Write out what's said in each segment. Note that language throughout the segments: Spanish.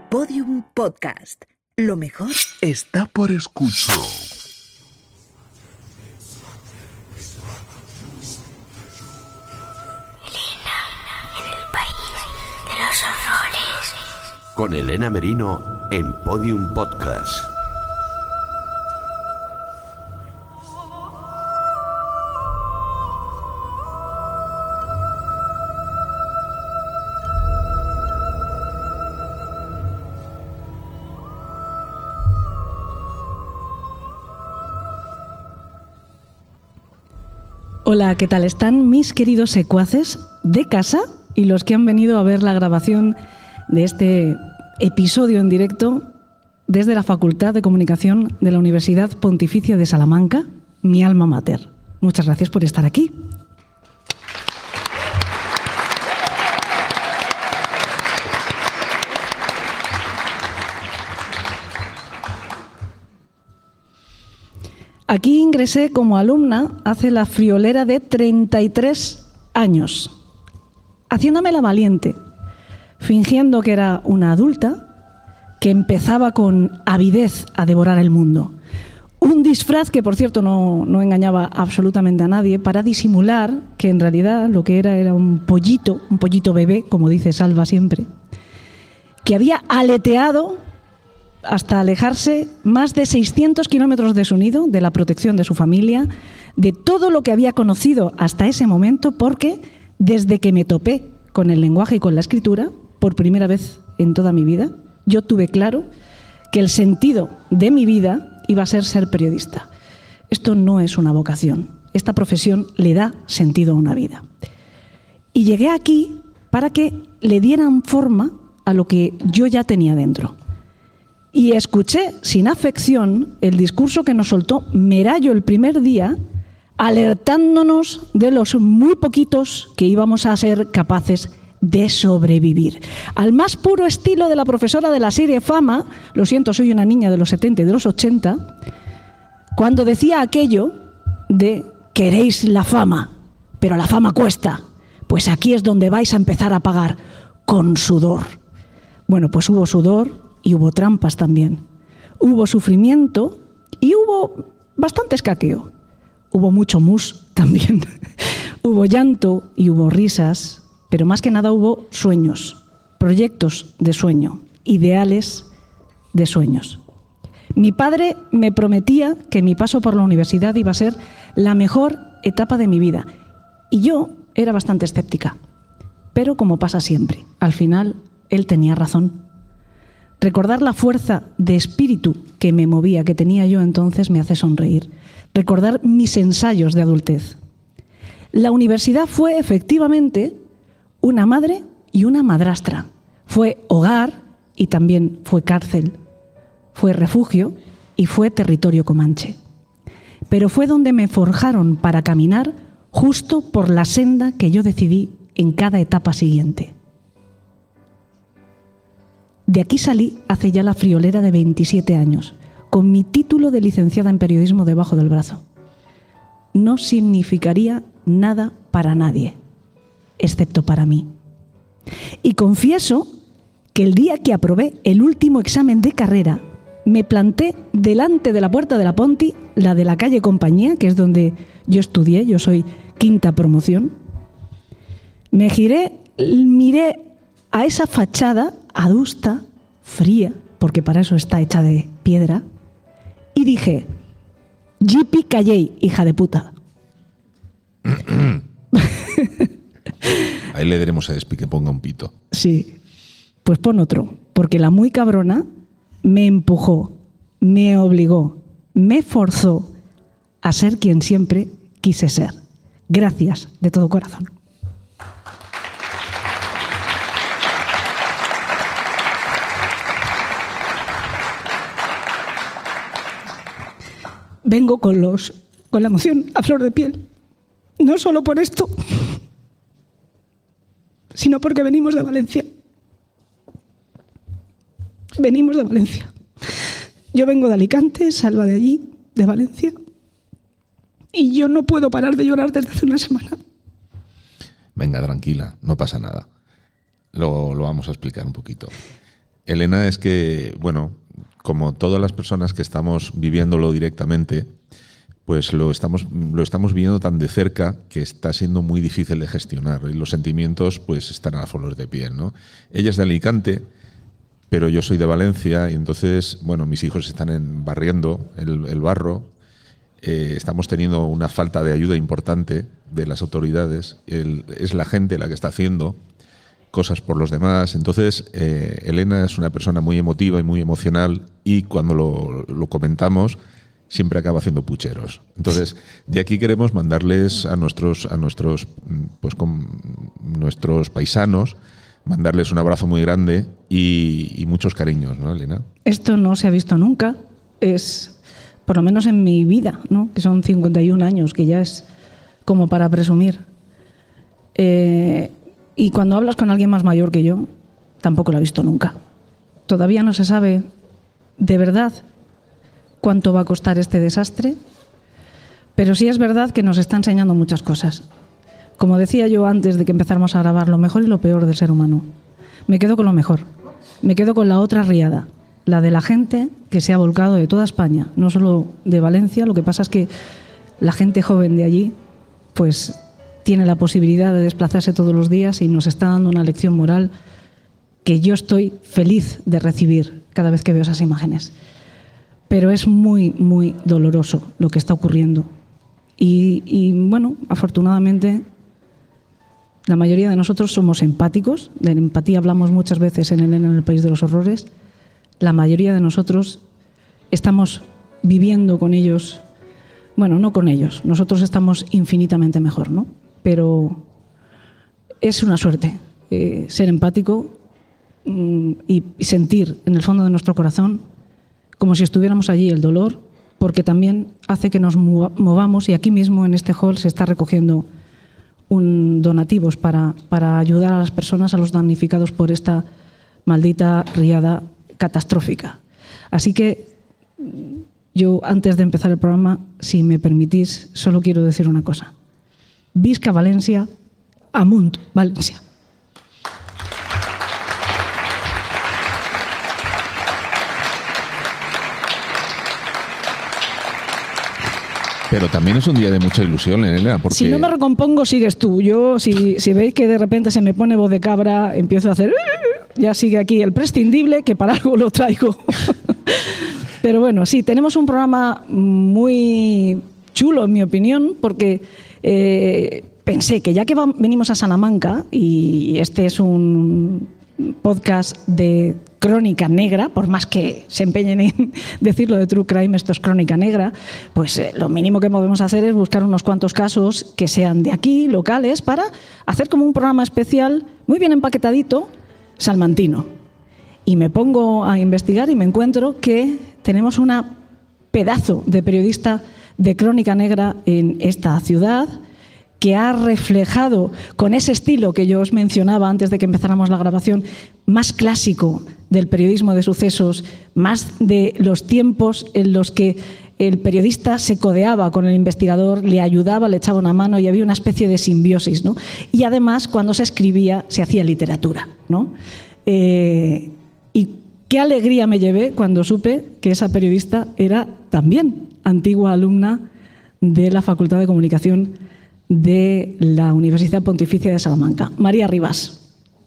Podium Podcast. Lo mejor está por escuchar. Elena en el país de los horrores. Con Elena Merino en Podium Podcast. Hola, ¿qué tal están mis queridos secuaces de casa y los que han venido a ver la grabación de este episodio en directo desde la Facultad de Comunicación de la Universidad Pontificia de Salamanca, mi alma mater? Muchas gracias por estar aquí. Aquí ingresé como alumna hace la friolera de 33 años, haciéndome la valiente, fingiendo que era una adulta que empezaba con avidez a devorar el mundo. Un disfraz que, por cierto, no engañaba absolutamente a nadie, para disimular que en realidad lo que era un pollito bebé, como dice Salva siempre, que había aleteado hasta alejarse más de 600 kilómetros de su nido, de la protección de su familia, de todo lo que había conocido hasta ese momento, porque desde que me topé con el lenguaje y con la escritura, por primera vez en toda mi vida, yo tuve claro que el sentido de mi vida iba a ser periodista. Esto no es una vocación, esta profesión le da sentido a una vida. Y llegué aquí para que le dieran forma a lo que yo ya tenía dentro. Y escuché sin afección el discurso que nos soltó Merallo el primer día, alertándonos de los muy poquitos que íbamos a ser capaces de sobrevivir. Al más puro estilo de la profesora de la serie Fama, lo siento, soy una niña de los 70 y de los 80, cuando decía aquello de queréis la fama, pero la fama cuesta, pues aquí es donde vais a empezar a pagar con sudor. Bueno, pues hubo sudor y hubo trampas también. Hubo sufrimiento y hubo bastante escaqueo. Hubo mucho mus también. Hubo llanto y hubo risas, pero más que nada hubo sueños, proyectos de sueño, ideales de sueños. Mi padre me prometía que mi paso por la universidad iba a ser la mejor etapa de mi vida. Y yo era bastante escéptica. Pero como pasa siempre, al final él tenía razón. Recordar la fuerza de espíritu que me movía, que tenía yo entonces, me hace sonreír. Recordar mis ensayos de adultez. La universidad fue efectivamente una madre y una madrastra. Fue hogar y también fue cárcel. Fue refugio y fue territorio comanche. Pero fue donde me forjaron para caminar justo por la senda que yo decidí en cada etapa siguiente. De aquí salí hace ya la friolera de 27 años, con mi título de licenciada en periodismo debajo del brazo. No significaría nada para nadie, excepto para mí. Y confieso que el día que aprobé el último examen de carrera, me planté delante de la puerta de la Ponti, la de la calle Compañía, que es donde yo estudié, yo soy quinta promoción. Me giré, miré a esa fachada adusta, fría, porque para eso está hecha de piedra, y dije, Yipi Calley, hija de puta. Ahí le daremos a Espi que ponga un pito. Sí, pues pon otro, porque la muy cabrona me empujó, me obligó, me forzó a ser quien siempre quise ser. Gracias de todo corazón. Vengo con la emoción a flor de piel. No solo por esto, sino porque venimos de Valencia. Venimos de Valencia. Yo vengo de Alicante, Salva de allí, de Valencia. Y yo no puedo parar de llorar desde hace una semana. Venga, tranquila, no pasa nada. Lo vamos a explicar un poquito. Elena, es que, bueno, como todas las personas que estamos viviéndolo directamente, pues lo estamos viviendo tan de cerca que está siendo muy difícil de gestionar. Y los sentimientos pues están a flor de piel, ¿no? Ella es de Alicante, pero yo soy de Valencia y entonces, bueno, mis hijos están barriendo el barro. Estamos teniendo una falta de ayuda importante de las autoridades. Es la gente la que está haciendo cosas por los demás. Entonces, Elena es una persona muy emotiva y muy emocional y cuando lo comentamos siempre acaba haciendo pucheros. Entonces, de aquí queremos mandarles a nuestros paisanos, mandarles un abrazo muy grande y muchos cariños, ¿no, Elena? Esto no se ha visto nunca. Es, por lo menos en mi vida, ¿no? Que son 51 años, que ya es como para presumir. Y cuando hablas con alguien más mayor que yo, tampoco lo he visto nunca. Todavía no se sabe de verdad cuánto va a costar este desastre, pero sí es verdad que nos está enseñando muchas cosas. Como decía yo antes de que empezáramos a grabar, lo mejor y lo peor del ser humano. Me quedo con lo mejor. Me quedo con la otra riada, la de la gente que se ha volcado de toda España, no solo de Valencia. Lo que pasa es que la gente joven de allí pues tiene la posibilidad de desplazarse todos los días y nos está dando una lección moral que yo estoy feliz de recibir cada vez que veo esas imágenes. Pero es muy, muy doloroso lo que está ocurriendo. Y bueno, afortunadamente, la mayoría de nosotros somos empáticos. De la empatía hablamos muchas veces en el País de los Horrores. La mayoría de nosotros estamos viviendo con ellos. Bueno, no con ellos. Nosotros estamos infinitamente mejor, ¿no? Pero es una suerte ser empático y sentir en el fondo de nuestro corazón como si estuviéramos allí el dolor, porque también hace que nos movamos, y aquí mismo en este hall se está recogiendo donativos para ayudar a las personas, a los damnificados por esta maldita riada catastrófica. Así que yo, antes de empezar el programa, si me permitís, solo quiero decir una cosa. Visca Valencia, amunt Valencia. Pero también es un día de mucha ilusión, Elena, porque... Si no me recompongo, sigues tú. Yo, si veis que de repente se me pone voz de cabra, empiezo a hacer... Ya sigue aquí el prescindible, que para algo lo traigo. Pero bueno, sí, tenemos un programa muy chulo, en mi opinión, porque pensé que ya que venimos a Salamanca, y este es un podcast de crónica negra, por más que se empeñen en decirlo de True Crime, esto es crónica negra, pues lo mínimo que podemos hacer es buscar unos cuantos casos que sean de aquí, locales, para hacer como un programa especial, muy bien empaquetadito, salmantino. Y me pongo a investigar y me encuentro que tenemos una pedazo de periodista de crónica negra en esta ciudad, que ha reflejado con ese estilo que yo os mencionaba antes de que empezáramos la grabación, más clásico del periodismo de sucesos, más de los tiempos en los que el periodista se codeaba con el investigador, le ayudaba, le echaba una mano y había una especie de simbiosis, ¿no? Y además, cuando se escribía, se hacía literatura, ¿no? Y qué alegría me llevé cuando supe que esa periodista era también antigua alumna de la Facultad de Comunicación de la Universidad Pontificia de Salamanca, María Rivas.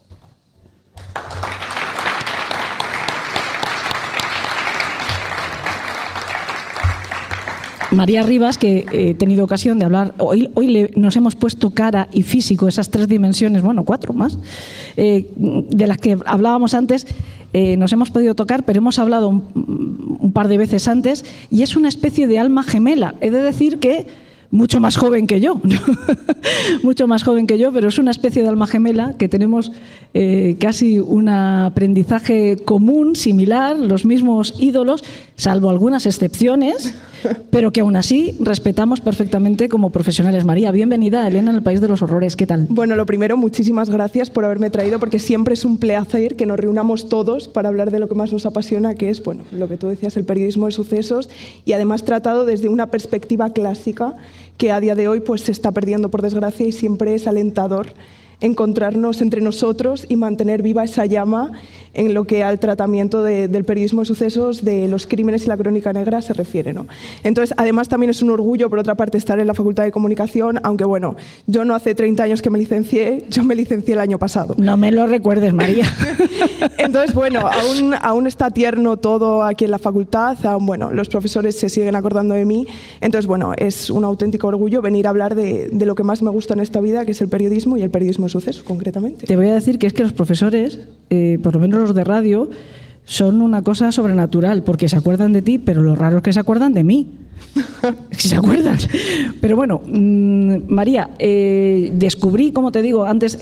María Rivas, que he tenido ocasión de hablar, hoy nos hemos puesto cara y físico, esas 3 dimensiones, bueno, 4 más, de las que hablábamos antes, nos hemos podido tocar, pero hemos hablado un par de veces antes, y es una especie de alma gemela. He de decir que mucho más joven que yo, mucho más joven que yo, pero es una especie de alma gemela que tenemos casi un aprendizaje común, similar, los mismos ídolos, salvo algunas excepciones, pero que aún así respetamos perfectamente como profesionales. María, bienvenida a Elena en el País de los Horrores. ¿Qué tal? Bueno, lo primero, muchísimas gracias por haberme traído, porque siempre es un placer que nos reunamos todos para hablar de lo que más nos apasiona, que es, bueno, lo que tú decías, el periodismo de sucesos, y además tratado desde una perspectiva clásica que a día de hoy pues se está perdiendo, por desgracia, y siempre es alentador encontrarnos entre nosotros y mantener viva esa llama en lo que al tratamiento del periodismo de sucesos, de los crímenes y la crónica negra se refiere, ¿no? Entonces, además también es un orgullo, por otra parte, estar en la Facultad de Comunicación, aunque bueno, yo no hace 30 años que me licencié, yo me licencié el año pasado. No me lo recuerdes, María. Entonces, bueno, aún está tierno todo aquí en la facultad, aún, bueno, los profesores se siguen acordando de mí, entonces, bueno, es un auténtico orgullo venir a hablar de lo que más me gusta en esta vida, que es el periodismo y el periodismo de sucesos, concretamente. Te voy a decir que es que los profesores, por lo menos los de radio, son una cosa sobrenatural, porque se acuerdan de ti, pero lo raro es que se acuerdan de mí. Si se acuerdan. Pero bueno, María, descubrí, como te digo, antes...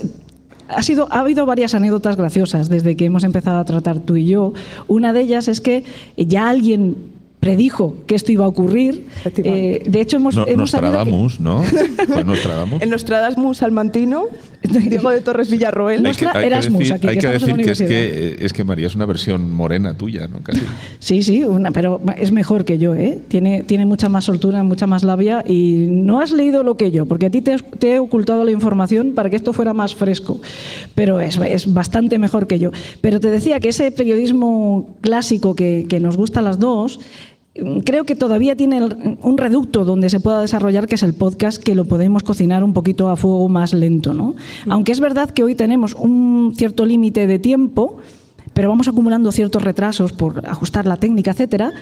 Ha habido varias anécdotas graciosas desde que hemos empezado a tratar tú y yo. Una de ellas es que ya alguien predijo que esto iba a ocurrir. De hecho, hemos Nostradamus, que... ¿no? Fue Nostradamus. El Nostradamus salmantino, Diego de Torres Villarroel. Hay que decir que es que María es una versión morena tuya, ¿no? Casi. Sí, pero es mejor que yo, ¿eh? Tiene mucha más soltura, mucha más labia, y no has leído lo que yo, porque a ti te he ocultado la información para que esto fuera más fresco, pero es bastante mejor que yo. Pero te decía que ese periodismo clásico que nos gusta a las dos, creo que todavía tiene un reducto donde se pueda desarrollar, que es el podcast, que lo podemos cocinar un poquito a fuego más lento, ¿no? Aunque es verdad que hoy tenemos un cierto límite de tiempo, pero vamos acumulando ciertos retrasos por ajustar la técnica, etcétera,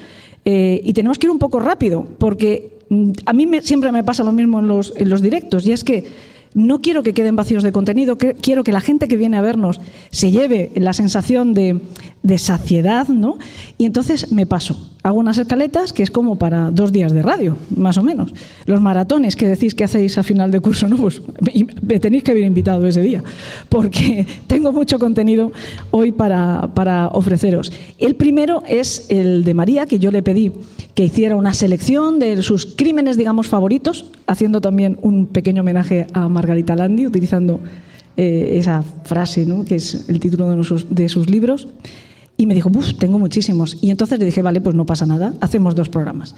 y tenemos que ir un poco rápido, porque a mí siempre me pasa lo mismo en los directos, y es que no quiero que queden vacíos de contenido, quiero que la gente que viene a vernos se lleve la sensación de saciedad, ¿no? Y entonces me paso. Hago unas escaletas que es como para 2 días de radio, más o menos. Los maratones que decís que hacéis a final de curso, ¿no? Pues me tenéis que haber invitado ese día, porque tengo mucho contenido hoy para ofreceros. El primero es el de María, que yo le pedí que hiciera una selección de sus crímenes, digamos, favoritos, haciendo también un pequeño homenaje a Margarita Landi, utilizando esa frase, ¿no?, que es el título de sus libros. Y me dijo, tengo muchísimos. Y entonces le dije, vale, pues no pasa nada, hacemos 2 programas.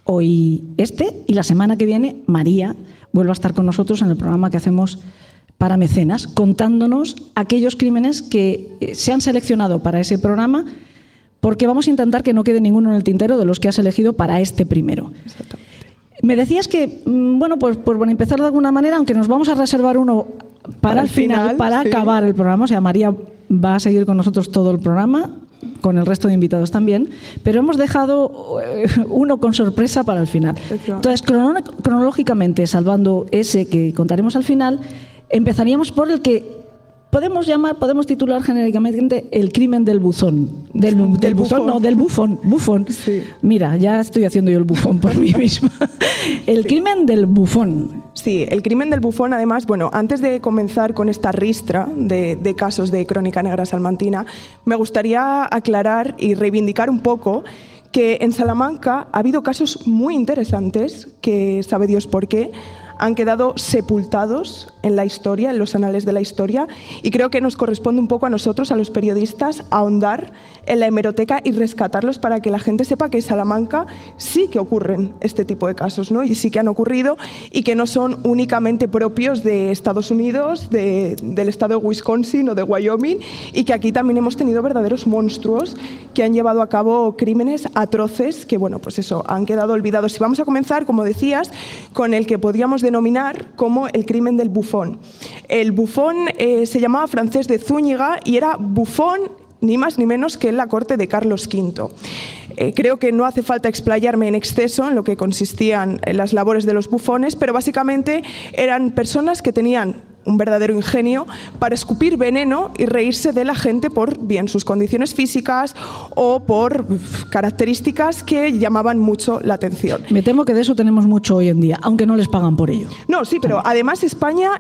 Hoy y la semana que viene María vuelve a estar con nosotros en el programa que hacemos para mecenas, contándonos aquellos crímenes que se han seleccionado para ese programa, porque vamos a intentar que no quede ninguno en el tintero de los que has elegido para este primero. Exactamente. Me decías que, bueno, pues empezar de alguna manera, aunque nos vamos a reservar uno para el final, para acabar el programa. O sea, María va a seguir con nosotros todo el programa, con el resto de invitados también, pero hemos dejado uno con sorpresa para el final. Entonces, cronológicamente, salvando ese que contaremos al final, empezaríamos por el que podemos titular genéricamente el crimen del buzón. Del buzón, no, del bufón. Sí. Mira, ya estoy haciendo yo el bufón por mí misma. El crimen del bufón. Sí, el crimen del bufón, además, bueno, antes de comenzar con esta ristra de casos de crónica negra salmantina, me gustaría aclarar y reivindicar un poco que en Salamanca ha habido casos muy interesantes, que sabe Dios por qué, han quedado sepultados en la historia, en los anales de la historia, y creo que nos corresponde un poco a nosotros, a los periodistas, ahondar en la hemeroteca y rescatarlos para que la gente sepa que en Salamanca sí que ocurren este tipo de casos, ¿no? Y sí que han ocurrido, y que no son únicamente propios de Estados Unidos, del estado de Wisconsin o de Wyoming, y que aquí también hemos tenido verdaderos monstruos que han llevado a cabo crímenes atroces que, bueno, pues eso, han quedado olvidados. Y vamos a comenzar, como decías, con el que podríamos denominar como el crimen del bufón. El bufón se llamaba Francés de Zúñiga y era bufón ni más ni menos que en la corte de Carlos V. Creo que no hace falta explayarme en exceso en lo que consistían las labores de los bufones, pero básicamente eran personas que tenían un verdadero ingenio para escupir veneno y reírse de la gente por bien sus condiciones físicas o por características que llamaban mucho la atención. Me temo que de eso tenemos mucho hoy en día, aunque no les pagan por ello. No, sí, pero además España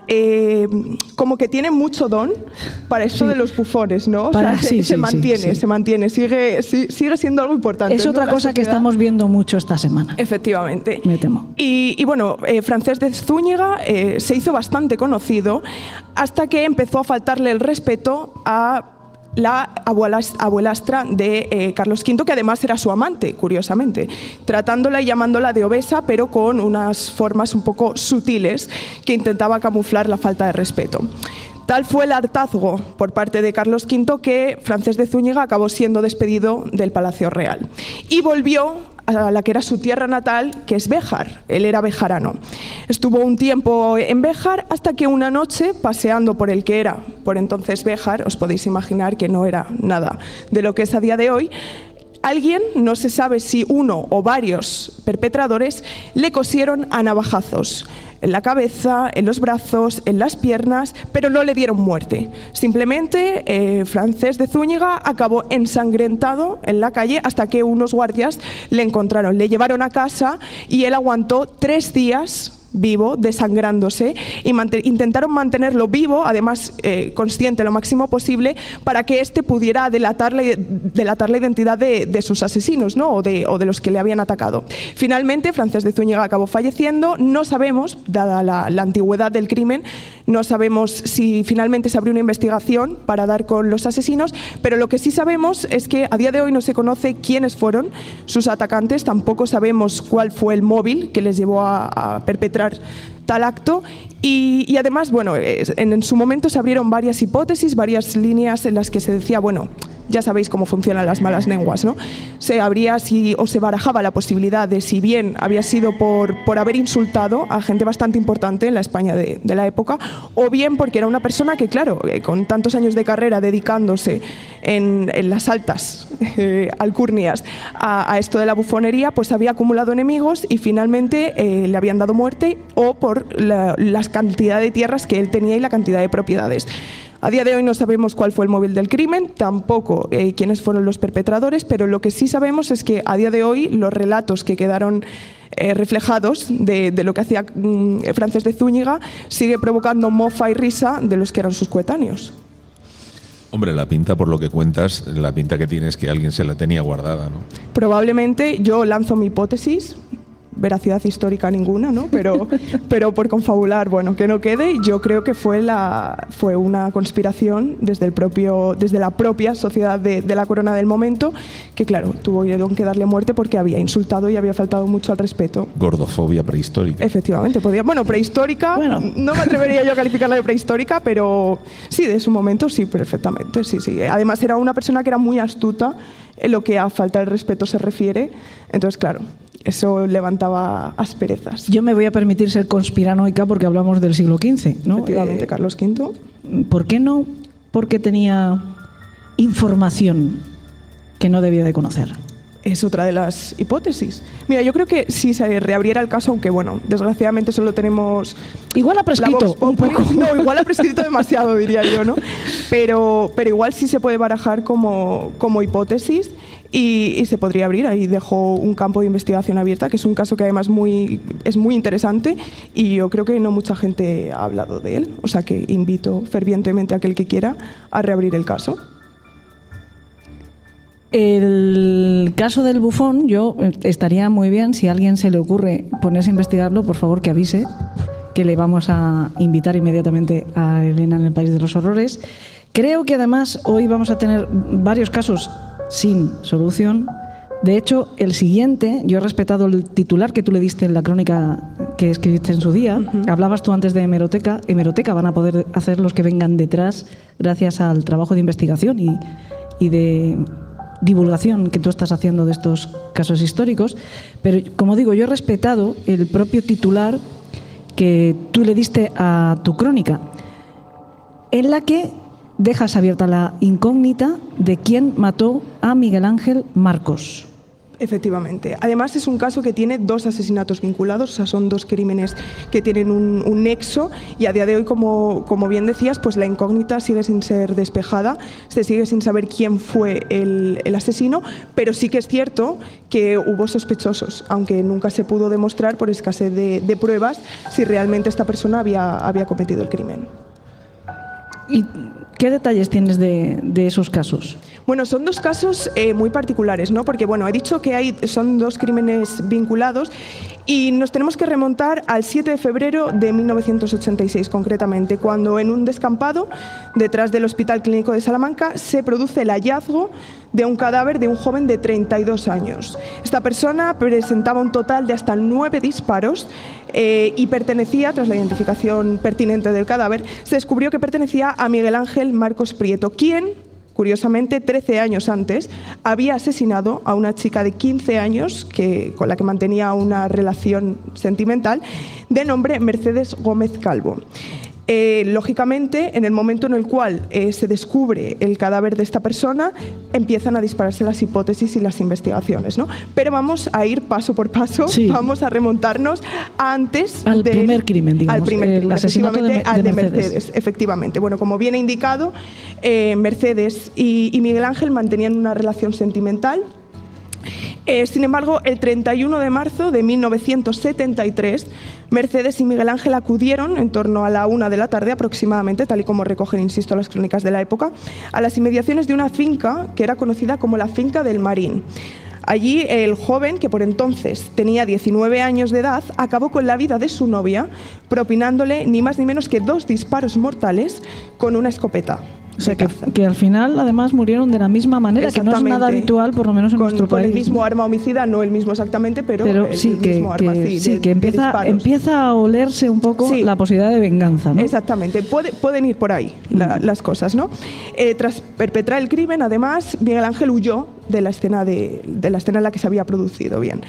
como que tiene mucho don para esto de los bufones, ¿no? Se mantiene, sigue siendo algo importante. Es otra cosa que estamos viendo mucho esta semana. Efectivamente. Me temo. Y bueno, Francés de Zúñiga se hizo bastante conocido hasta que empezó a faltarle el respeto a la abuelastra de Carlos V, que además era su amante, curiosamente, tratándola y llamándola de obesa, pero con unas formas un poco sutiles que intentaba camuflar la falta de respeto. Tal fue el hartazgo por parte de Carlos V que Francés de Zúñiga acabó siendo despedido del Palacio Real y volvió a la que era su tierra natal, que es Béjar. Él era bejarano. Estuvo un tiempo en Béjar hasta que una noche, paseando por el que era por entonces Béjar, os podéis imaginar que no era nada de lo que es a día de hoy, alguien, no se sabe si uno o varios perpetradores, le cosieron a navajazos en la cabeza, en los brazos, en las piernas, pero no le dieron muerte. Simplemente Francés de Zúñiga acabó ensangrentado en la calle hasta que unos guardias le encontraron. Le llevaron a casa y él aguantó 3 días vivo, desangrándose, y intentaron mantenerlo vivo, además consciente lo máximo posible, para que éste pudiera delatar la identidad de sus asesinos, ¿no? o de los que le habían atacado. Finalmente, Francés de Zúñiga acabó falleciendo. No sabemos, dada la antigüedad del crimen, no sabemos si finalmente se abrió una investigación para dar con los asesinos, pero lo que sí sabemos es que a día de hoy no se conoce quiénes fueron sus atacantes, tampoco sabemos cuál fue el móvil que les llevó a perpetrar tal acto y además, bueno, en su momento se abrieron varias hipótesis, varias líneas en las que se decía, bueno, ya sabéis cómo funcionan las malas lenguas, ¿no? Se abría o se barajaba la posibilidad de si bien había sido por haber insultado a gente bastante importante en la España de la época, o bien porque era una persona que, claro, con tantos años de carrera dedicándose en las altas alcurnias a esto de la bufonería, pues había acumulado enemigos y finalmente le habían dado muerte, o por la cantidad de tierras que él tenía y la cantidad de propiedades. A día de hoy no sabemos cuál fue el móvil del crimen, tampoco quiénes fueron los perpetradores, pero lo que sí sabemos es que a día de hoy los relatos que quedaron reflejados de lo que hacía Francés de Zúñiga sigue provocando mofa y risa de los que eran sus coetáneos. Hombre, la pinta, por lo que cuentas, la pinta que tiene es que alguien se la tenía guardada, ¿no? Probablemente, yo lanzo mi hipótesis, veracidad histórica ninguna, ¿no? Pero por confabular, bueno, que no quede, yo creo que fue una conspiración desde la propia sociedad de la corona del momento, que claro, tuvieron que darle muerte porque había insultado y había faltado mucho al respeto. Gordofobia prehistórica. Efectivamente, prehistórica, bueno, no me atrevería yo a calificarla de prehistórica, pero sí, de su momento sí, perfectamente, sí. Además era una persona que era muy astuta en lo que a falta de respeto se refiere, entonces claro, eso levantaba asperezas. Yo me voy a permitir ser conspiranoica porque hablamos del siglo XV, ¿no? Efectivamente, Carlos V. ¿Por qué no? Porque tenía información que no debía de conocer. Es otra de las hipótesis. Mira, yo creo que si se reabriera el caso, aunque bueno, desgraciadamente solo tenemos... Igual ha prescrito un poco. No, igual ha prescrito demasiado, diría yo, ¿no? Pero igual sí se puede barajar como hipótesis y se podría abrir. Ahí dejó un campo de investigación abierta, que es un caso que además es muy interesante y yo creo que no mucha gente ha hablado de él. O sea que invito fervientemente a aquel que quiera a reabrir el caso. El caso del bufón, yo estaría muy bien, si a alguien se le ocurre ponerse a investigarlo, por favor que avise, que le vamos a invitar inmediatamente a Elena en el País de los Horrores. Creo que además hoy vamos a tener varios casos sin solución. De hecho, el siguiente, yo he respetado el titular que tú le diste en la crónica que escribiste en su día. Hablabas tú antes de hemeroteca. Hemeroteca van a poder hacer los que vengan detrás gracias al trabajo de investigación y de divulgación que tú estás haciendo de estos casos históricos, pero como digo, yo he respetado el propio titular que tú le diste a tu crónica, en la que dejas abierta la incógnita de quién mató a Miguel Ángel Marcos. Efectivamente. Además es un caso que tiene 2 asesinatos vinculados, o sea, son 2 crímenes que tienen un nexo y a día de hoy, como bien decías, pues la incógnita sigue sin ser despejada, se sigue sin saber quién fue el asesino, pero sí que es cierto que hubo sospechosos, aunque nunca se pudo demostrar por escasez de pruebas si realmente esta persona había cometido el crimen. ¿Y qué detalles tienes de esos casos? Bueno, son 2 casos muy particulares, ¿no? Porque, bueno, he dicho que son 2 crímenes vinculados Y nos tenemos que remontar al 7 de febrero de 1986, concretamente, cuando en un descampado detrás del Hospital Clínico de Salamanca se produce el hallazgo de un cadáver de un joven de 32 años. Esta persona presentaba un total de hasta 9 disparos y pertenecía, tras la identificación pertinente del cadáver, se descubrió que pertenecía a Miguel Ángel Marcos Prieto, quien, curiosamente, 13 años antes, había asesinado a una chica de 15 años con la que mantenía una relación sentimental de nombre Mercedes Gómez Calvo. Lógicamente, en el momento en el cual se descubre el cadáver de esta persona, empiezan a dispararse las hipótesis y las investigaciones, ¿no? Pero vamos a ir paso por paso, vamos a remontarnos antes al primer crimen, digamos, al primer crimen, el asesinato de Mercedes, efectivamente. Bueno, como bien he indicado, Mercedes y Miguel Ángel mantenían una relación sentimental. Sin embargo, el 31 de marzo de 1973, Mercedes y Miguel Ángel acudieron, en torno a la 1 de la tarde aproximadamente, tal y como recogen, insisto, las crónicas de la época, a las inmediaciones de una finca que era conocida como la Finca del Marín. Allí el joven, que por entonces tenía 19 años de edad, acabó con la vida de su novia, propinándole ni más ni menos que 2 disparos mortales con una escopeta. O sea, que al final, además, murieron de la misma manera, que no es nada habitual, por lo menos en nuestro país. Con el mismo arma homicida, no el mismo exactamente, pero sí, el mismo arma. Que empieza a olerse un poco la posibilidad de venganza, ¿no? Exactamente, pueden ir por ahí las cosas, ¿no? Tras perpetrar el crimen, además, Miguel Ángel huyó de la escena en la que se había producido. Bien.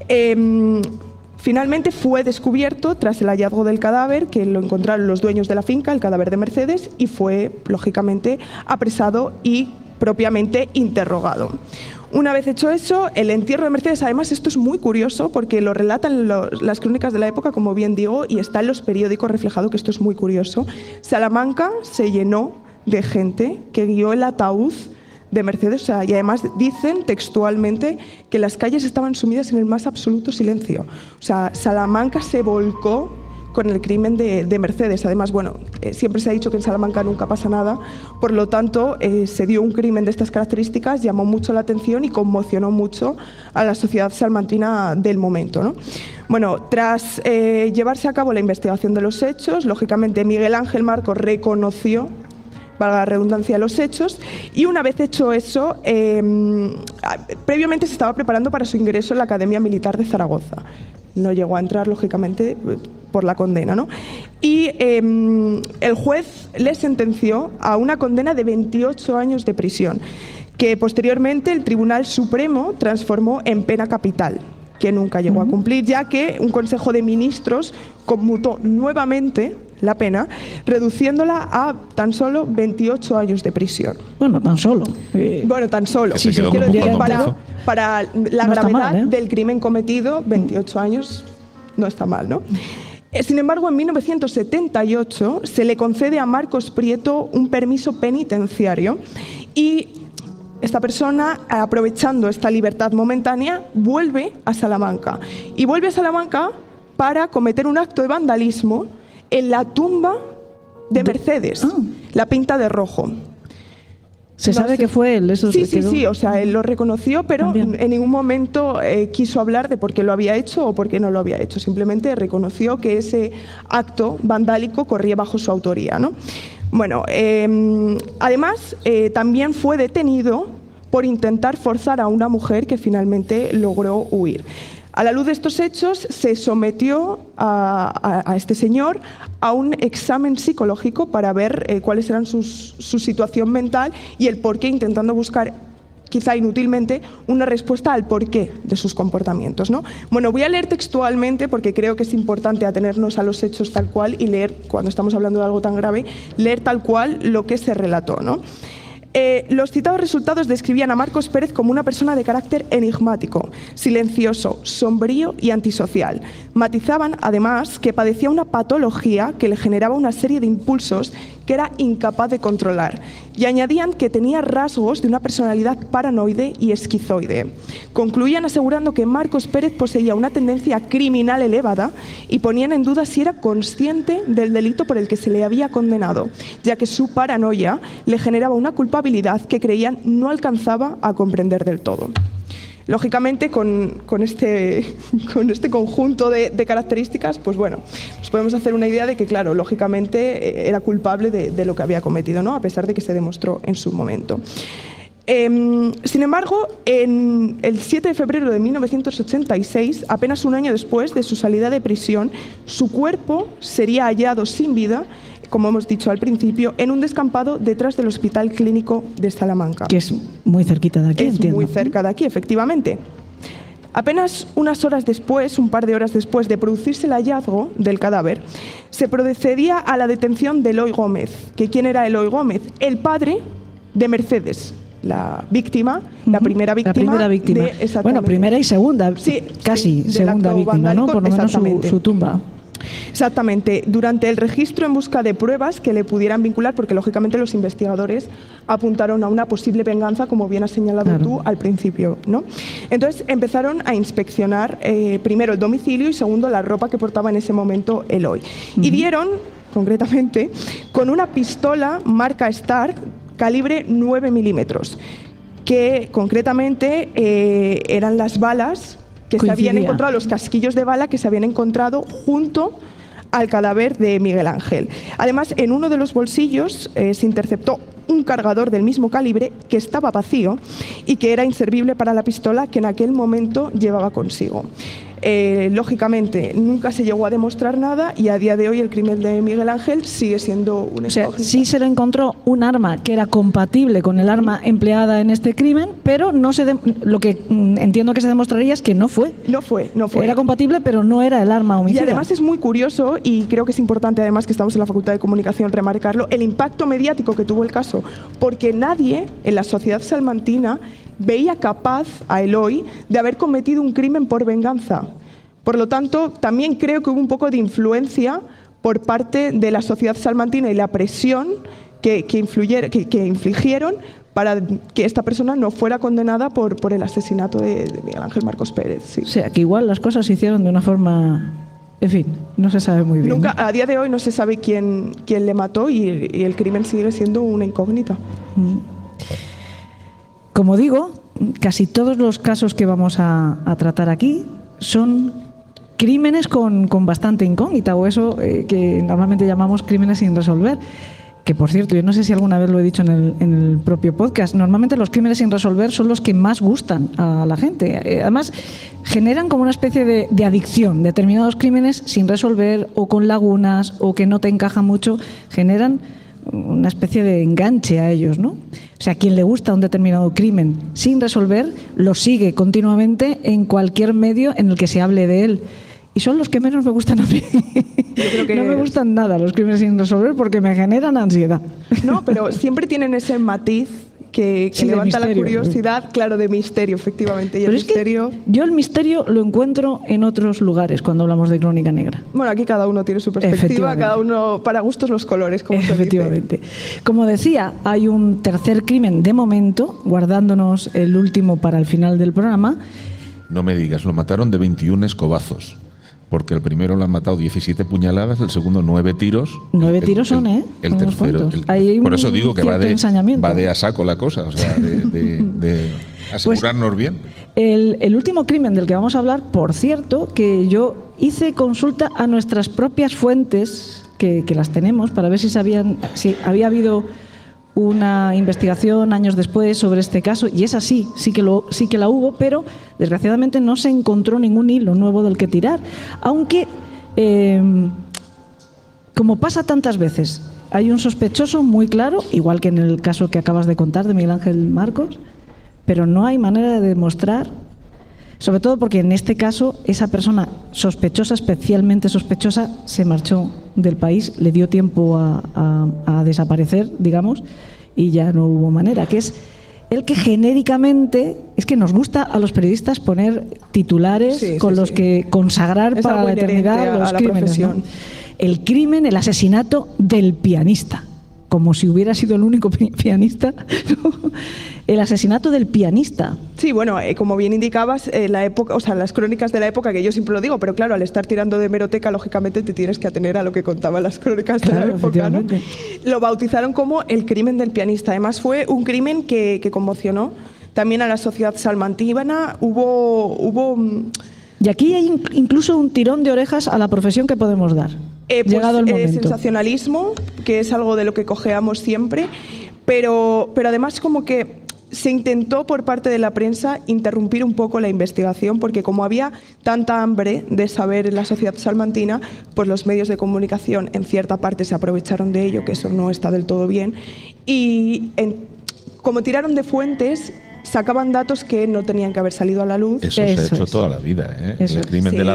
Finalmente fue descubierto tras el hallazgo del cadáver, que lo encontraron los dueños de la finca, el cadáver de Mercedes, y fue, lógicamente, apresado y propiamente interrogado. Una vez hecho eso, el entierro de Mercedes, además esto es muy curioso porque lo relatan las crónicas de la época, como bien digo, y está en los periódicos reflejado, que esto es muy curioso. Salamanca se llenó de gente que guió el ataúd de Mercedes, y además dicen textualmente que las calles estaban sumidas en el más absoluto silencio. O sea, Salamanca se volcó con el crimen de Mercedes. Además, bueno, siempre se ha dicho que en Salamanca nunca pasa nada, por lo tanto, se dio un crimen de estas características, llamó mucho la atención y conmocionó mucho a la sociedad salmantina del momento, ¿no? Bueno, tras llevarse a cabo la investigación de los hechos, lógicamente Miguel Ángel Marcos reconoció, valga la redundancia, los hechos, y una vez hecho eso, previamente se estaba preparando para su ingreso en la Academia Militar de Zaragoza. No llegó a entrar, lógicamente, por la condena, ¿no? Y el juez le sentenció a una condena de 28 años de prisión, que posteriormente el Tribunal Supremo transformó en pena capital, que nunca llegó a cumplir, ya que un Consejo de Ministros conmutó nuevamente la pena, reduciéndola a tan solo 28 años de prisión. Bueno, tan solo. Bueno, tan solo. Sí, Quiero decir, para la no gravedad mal, del crimen cometido, 28 años no está mal, ¿no? Sin embargo, en 1978 se le concede a Marcos Prieto un permiso penitenciario y esta persona, aprovechando esta libertad momentánea, vuelve a Salamanca. Y vuelve a Salamanca para cometer un acto de vandalismo en la tumba de Mercedes, la pinta de rojo. ¿Se sabe que fue él? Eso sí, o sea, él lo reconoció, pero también en ningún momento quiso hablar de por qué lo había hecho o por qué no lo había hecho. Simplemente reconoció que ese acto vandálico corría bajo su autoría, ¿no? Bueno, además, también fue detenido por intentar forzar a una mujer que finalmente logró huir. A la luz de estos hechos, se sometió a este señor a un examen psicológico para ver cuáles eran su situación mental y el porqué, intentando buscar, quizá inútilmente, una respuesta al porqué de sus comportamientos, ¿no? Bueno, voy a leer textualmente porque creo que es importante atenernos a los hechos tal cual y leer, cuando estamos hablando de algo tan grave, leer tal cual lo que se relató, ¿no? Los citados resultados describían a Marcos Pérez como una persona de carácter enigmático, silencioso, sombrío y antisocial. Matizaban, además, que padecía una patología que le generaba una serie de impulsos que era incapaz de controlar, y añadían que tenía rasgos de una personalidad paranoide y esquizoide. Concluían asegurando que Marcos Pérez poseía una tendencia criminal elevada y ponían en duda si era consciente del delito por el que se le había condenado, ya que su paranoia le generaba una culpabilidad que creían no alcanzaba a comprender del todo. Lógicamente, con este conjunto de características, pues bueno, nos podemos hacer una idea de que, claro, lógicamente era culpable de lo que había cometido, ¿no? A pesar de que se demostró en su momento. Sin embargo, en el 7 de febrero de 1986, apenas un año después de su salida de prisión, su cuerpo sería hallado sin vida, como hemos dicho al principio, en un descampado detrás del Hospital Clínico de Salamanca. Que es muy cerquita de aquí, Es entiendo. muy cerca de aquí, efectivamente. Apenas unas horas después, un par de horas después de producirse el hallazgo del cadáver, se procedería a la detención de Eloy Gómez. ¿Quién era Eloy Gómez? El padre de Mercedes, la víctima, la primera víctima. La primera víctima. Exactamente. Bueno, primera y segunda, Sí, casi sí, del segunda acto víctima, ¿no? vandálico, Por lo menos exactamente. su tumba. Exactamente. Durante el registro en busca de pruebas que le pudieran vincular, porque lógicamente los investigadores apuntaron a una posible venganza, como bien has señalado Claro. tú al principio, ¿no? Entonces empezaron a inspeccionar primero el domicilio y segundo la ropa que portaba en ese momento Eloy. Y dieron, concretamente, con una pistola marca Stark calibre 9 milímetros, que concretamente eran las balas que se habían Coincidía. encontrado, los casquillos de bala que se habían encontrado junto al cadáver de Miguel Ángel. Además, en uno de los bolsillos se interceptó un cargador del mismo calibre que estaba vacío y que era inservible para la pistola que en aquel momento llevaba consigo. Lógicamente, nunca se llegó a demostrar nada y a día de hoy el crimen de Miguel Ángel sigue siendo una O sea, incógnita. sí se le encontró un arma que era compatible con el arma empleada en este crimen, pero no se lo que entiendo que se demostraría es que no fue. No fue. Era compatible, pero no era el arma Y homicida. además es muy curioso, y creo que es importante además que estamos en la Facultad de Comunicación remarcarlo, el impacto mediático que tuvo el caso, porque nadie en la sociedad salmantina veía capaz a Eloy de haber cometido un crimen por venganza. Por lo tanto, también creo que hubo un poco de influencia por parte de la sociedad salmantina y la presión que infligieron para que esta persona no fuera condenada por el asesinato de Miguel Ángel Marcos Pérez. Sí. O sea, que igual las cosas se hicieron de una forma... En fin, no se sabe muy bien. Nunca, ¿no? a día de hoy no se sabe quién le mató y el crimen sigue siendo una incógnita. Como digo, casi todos los casos que vamos a tratar aquí son crímenes con bastante incógnita, o eso que normalmente llamamos crímenes sin resolver. Que, por cierto, yo no sé si alguna vez lo he dicho en el propio podcast, normalmente los crímenes sin resolver son los que más gustan a la gente. Además, generan como una especie de adicción. Determinados crímenes sin resolver o con lagunas o que no te encajan mucho, generan una especie de enganche a ellos, ¿no? O sea, quien le gusta un determinado crimen sin resolver, lo sigue continuamente en cualquier medio en el que se hable de él. Y son los que menos me gustan a mí. creo que No me gustan nada los crímenes sin resolver porque me generan ansiedad. No, pero siempre tienen ese matiz que Sí, de levanta la misterio. curiosidad, claro, de misterio, efectivamente. Y Pero el es que misterio... yo el misterio lo encuentro en otros lugares cuando hablamos de Crónica Negra. Bueno, aquí cada uno tiene su perspectiva, Efectivamente. cada uno, para gustos los colores, como se dice. Efectivamente. Como decía, hay un tercer crimen de momento, guardándonos el último para el final del programa. No me digas, lo mataron de 21 escobazos. Porque el primero lo han matado 17 puñaladas, el segundo 9 tiros. 9 tiros son, ¿eh? El Son unos tercero. cuantos. Hay Por un eso digo que cierto ensañamiento. va de a saco la cosa, o sea, de asegurarnos bien. El último crimen del que vamos a hablar, por cierto, que yo hice consulta a nuestras propias fuentes, que las tenemos, para ver si había habido una investigación años después sobre este caso, y es así, sí que la hubo, pero desgraciadamente no se encontró ningún hilo nuevo del que tirar, aunque como pasa tantas veces, hay un sospechoso muy claro, igual que en el caso que acabas de contar de Miguel Ángel Marcos, pero no hay manera de demostrar, sobre todo porque en este caso esa persona sospechosa, especialmente sospechosa, se marchó del país, le dio tiempo a desaparecer, digamos, y ya no hubo manera, que es el que genéricamente, es que nos gusta a los periodistas poner titulares Sí, con sí, los sí. que consagrar Es para algo la inherente eternidad a los la crímenes, ¿no? profesión. El crimen, el asesinato del pianista, como si hubiera sido el único pianista, ¿no? El asesinato del pianista. Sí, bueno, como bien indicabas, la época, o sea, las crónicas de la época, que yo siempre lo digo, pero claro, al estar tirando de hemeroteca, lógicamente te tienes que atener a lo que contaban las crónicas de Claro, la época, ¿no? efectivamente. Lo bautizaron como el crimen del pianista. Además, fue un crimen que conmocionó también a la sociedad salmantina. Hubo Y aquí hay incluso un tirón de orejas a la profesión que podemos dar. Llegado el momento. Sensacionalismo, que es algo de lo que cojeamos siempre, pero además como que se intentó por parte de la prensa interrumpir un poco la investigación, porque como había tanta hambre de saber en la sociedad salmantina, pues los medios de comunicación en cierta parte se aprovecharon de ello, que eso no está del todo bien, y como tiraron de fuentes, sacaban datos que no tenían que haber salido a la luz. Eso se ha hecho toda la vida, ¿eh? En el crimen de la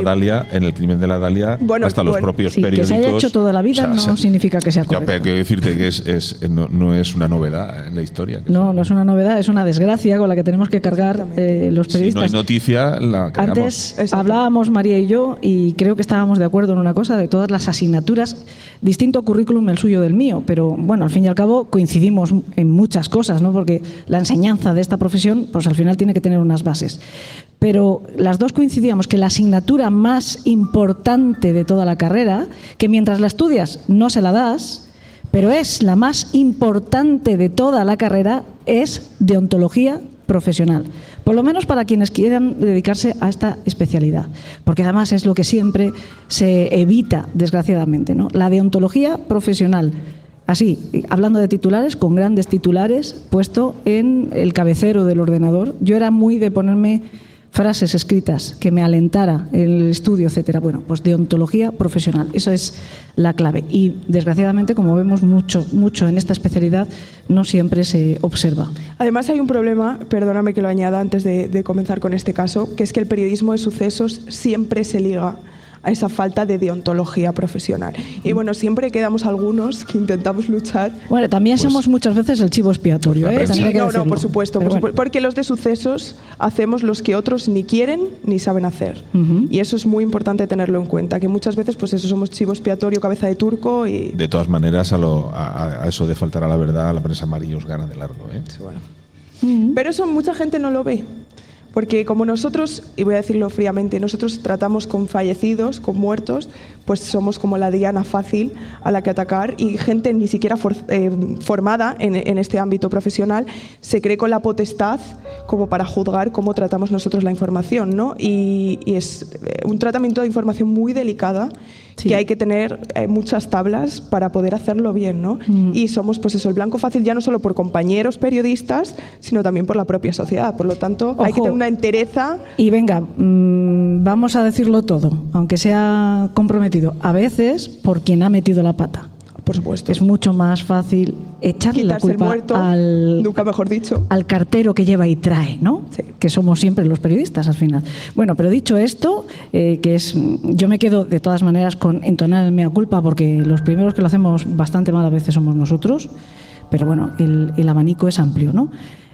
Dalia, Bueno, hasta los propios sí, periódicos. Que se haya hecho toda la vida no significa que sea correcto. Pero quiero decirte que no es una novedad en la historia. No es una novedad, es una desgracia con la que tenemos que cargar los periodistas. Si no hay noticia, la cagamos. Antes hablábamos María y yo, y creo que estábamos de acuerdo en una cosa, de todas las asignaturas, distinto currículum el suyo del mío, pero bueno, al fin y al cabo coincidimos en muchas cosas, ¿no? Porque la enseñanza de esta profesión, pues al final tiene que tener unas bases. Pero las dos coincidíamos que la asignatura más importante de toda la carrera, que mientras la estudias no se la das, pero es la más importante de toda la carrera, es deontología profesional. Por lo menos para quienes quieran dedicarse a esta especialidad. Porque además es lo que siempre se evita, desgraciadamente, ¿no? La deontología profesional. Así, hablando de titulares, con grandes titulares, puesto en el cabecero del ordenador. Yo era muy de ponerme frases escritas que me alentara el estudio, etcétera. Bueno, pues deontología profesional, eso es la clave. Y desgraciadamente, como vemos mucho en esta especialidad, no siempre se observa. Además hay un problema, perdóname que lo añada antes de comenzar con este caso, que es que el periodismo de sucesos siempre se liga a esa falta de deontología profesional. Y bueno, siempre quedamos algunos que intentamos luchar. Bueno, también somos muchas veces el chivo expiatorio, ¿eh? Sí, por supuesto, porque los de sucesos hacemos los que otros ni quieren ni saben hacer. Y eso es muy importante tenerlo en cuenta, que muchas veces pues eso, somos chivo expiatorio, cabeza de turco y... De todas maneras, a eso de faltar a la verdad, la prensa amarilla os gana de largo, ¿eh? Sí, bueno. Pero eso mucha gente no lo ve. Porque como nosotros, y voy a decirlo fríamente, nosotros tratamos con fallecidos, con muertos, pues somos como la diana fácil a la que atacar, y gente ni siquiera formada en este ámbito profesional se cree con la potestad como para juzgar cómo tratamos nosotros la información, ¿no? Y es un tratamiento de información muy delicada, sí, que hay que tener muchas tablas para poder hacerlo bien, ¿no? Y somos, pues eso, el blanco fácil ya no solo por compañeros periodistas, sino también por la propia sociedad. Por lo tanto, hay que tener una entereza. Y venga, vamos a decirlo todo, aunque sea comprometido. A veces, por quien ha metido la pata. Por supuesto. Es mucho más fácil echarle quitarse la culpa muerto, nunca mejor dicho, al cartero que lleva y trae, ¿no? Sí. Que somos siempre los periodistas al final. Bueno, pero dicho esto, yo me quedo de todas maneras con entonar el mea culpa, porque los primeros que lo hacemos bastante mal a veces somos nosotros, pero bueno, el abanico es amplio, ¿no?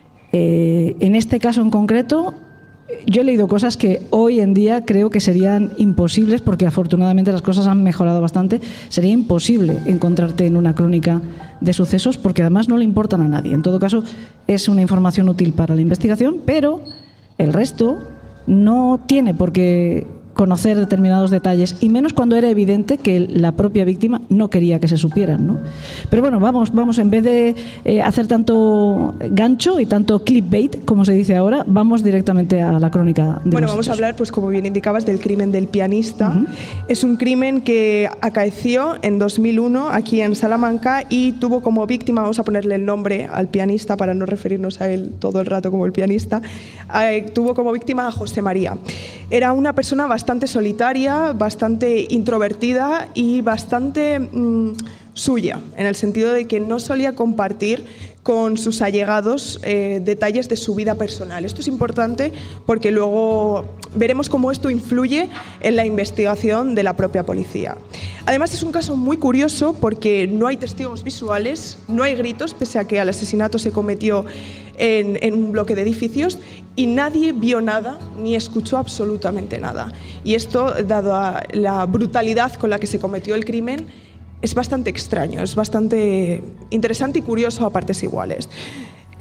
En este caso en concreto, yo he leído cosas que hoy en día creo que serían imposibles, porque afortunadamente las cosas han mejorado bastante. Sería imposible encontrarte en una crónica de sucesos, porque además no le importan a nadie. En todo caso, es una información útil para la investigación, pero el resto no tiene por qué conocer determinados detalles, y menos cuando era evidente que la propia víctima no quería que se supieran, ¿no? Pero bueno, vamos en vez de hacer tanto gancho y tanto clickbait, como se dice ahora, vamos directamente a la crónica de Bueno, vamos a hablar, pues como bien indicabas, del crimen del pianista. Es un crimen que acaeció en 2001 aquí en Salamanca y tuvo como víctima, vamos a ponerle el nombre al pianista para no referirnos a él todo el rato como el pianista, tuvo como víctima a José María. Era una persona bastante solitaria, bastante introvertida y bastante suya, en el sentido de que no solía compartir con sus allegados detalles de su vida personal. Esto es importante porque luego veremos cómo esto influye en la investigación de la propia policía. Además, es un caso muy curioso porque no hay testigos visuales, no hay gritos, pese a que el asesinato se cometió en un bloque de edificios, y nadie vio nada ni escuchó absolutamente nada. Y esto, dado a la brutalidad con la que se cometió el crimen, es bastante extraño, es bastante interesante y curioso a partes iguales.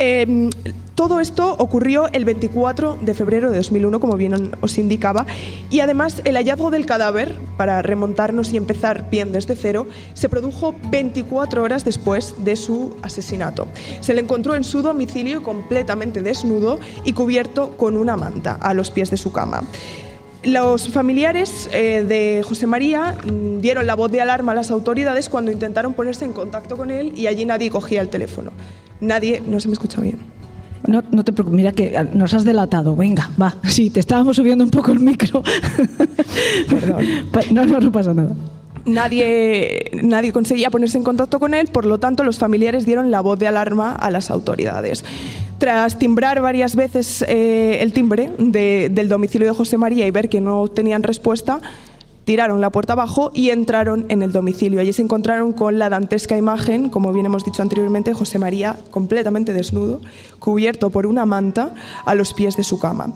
Todo esto ocurrió el 24 de febrero de 2001, como bien os indicaba, y además el hallazgo del cadáver, para remontarnos y empezar bien desde cero, se produjo 24 horas después de su asesinato. Se le encontró en su domicilio completamente desnudo y cubierto con una manta a los pies de su cama. Los familiares de José María dieron la voz de alarma a las autoridades cuando intentaron ponerse en contacto con él y allí nadie cogía el teléfono. Nadie, no se me escucha bien. No te preocupes, mira que nos has delatado. Venga, va. Sí, te estábamos subiendo un poco el micro. Perdón. No pasa nada. Nadie conseguía ponerse en contacto con él, por lo tanto los familiares dieron la voz de alarma a las autoridades. Tras timbrar varias veces el timbre del domicilio de José María y ver que no tenían respuesta, tiraron la puerta abajo y entraron en el domicilio. Allí se encontraron con la dantesca imagen, como bien hemos dicho anteriormente, José María completamente desnudo, cubierto por una manta a los pies de su cama.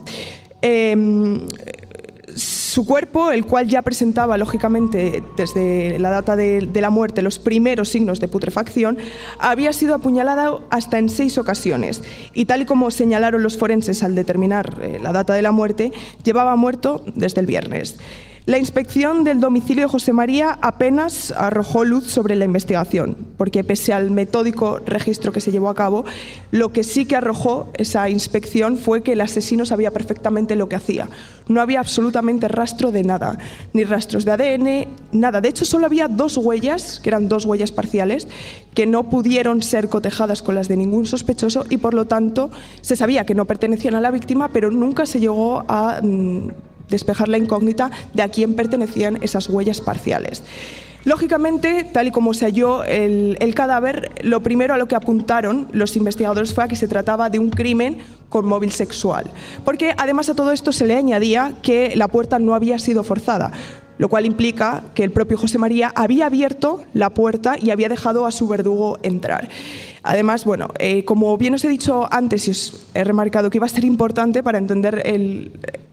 Su cuerpo, el cual ya presentaba, lógicamente, desde la data de la muerte, los primeros signos de putrefacción, había sido apuñalado hasta en 6 ocasiones. Y tal y como señalaron los forenses al determinar la data de la muerte, llevaba muerto desde el viernes. La inspección del domicilio de José María apenas arrojó luz sobre la investigación, porque pese al metódico registro que se llevó a cabo, lo que sí que arrojó esa inspección fue que el asesino sabía perfectamente lo que hacía. No había absolutamente rastro de nada, ni rastros de ADN, nada. De hecho, solo había 2 huellas, que eran 2 huellas parciales, que no pudieron ser cotejadas con las de ningún sospechoso y, por lo tanto, se sabía que no pertenecían a la víctima, pero nunca se llegó a despejar la incógnita de a quién pertenecían esas huellas parciales. Lógicamente, tal y como se halló el cadáver, lo primero a lo que apuntaron los investigadores fue a que se trataba de un crimen con móvil sexual, porque además a todo esto se le añadía que la puerta no había sido forzada, lo cual implica que el propio José María había abierto la puerta y había dejado a su verdugo entrar. Además, bueno, como bien os he dicho antes y os he remarcado que iba a ser importante para entender el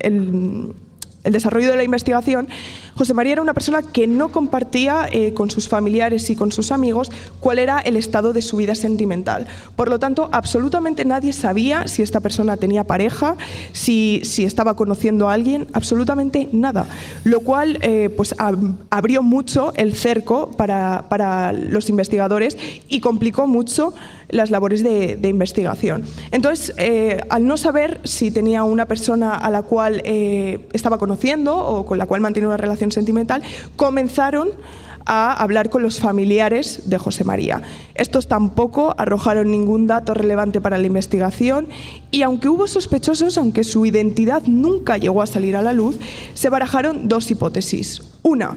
desarrollo de la investigación, José María era una persona que no compartía con sus familiares y con sus amigos cuál era el estado de su vida sentimental. Por lo tanto, absolutamente nadie sabía si esta persona tenía pareja, si estaba conociendo a alguien, absolutamente nada. Lo cual pues abrió mucho el cerco para los investigadores y complicó mucho las labores de investigación. Entonces, al no saber si tenía una persona a la cual estaba conociendo o con la cual mantenía una relación sentimental, comenzaron a hablar con los familiares de José María. Estos tampoco arrojaron ningún dato relevante para la investigación y aunque hubo sospechosos, aunque su identidad nunca llegó a salir a la luz, se barajaron 2 hipótesis. Una,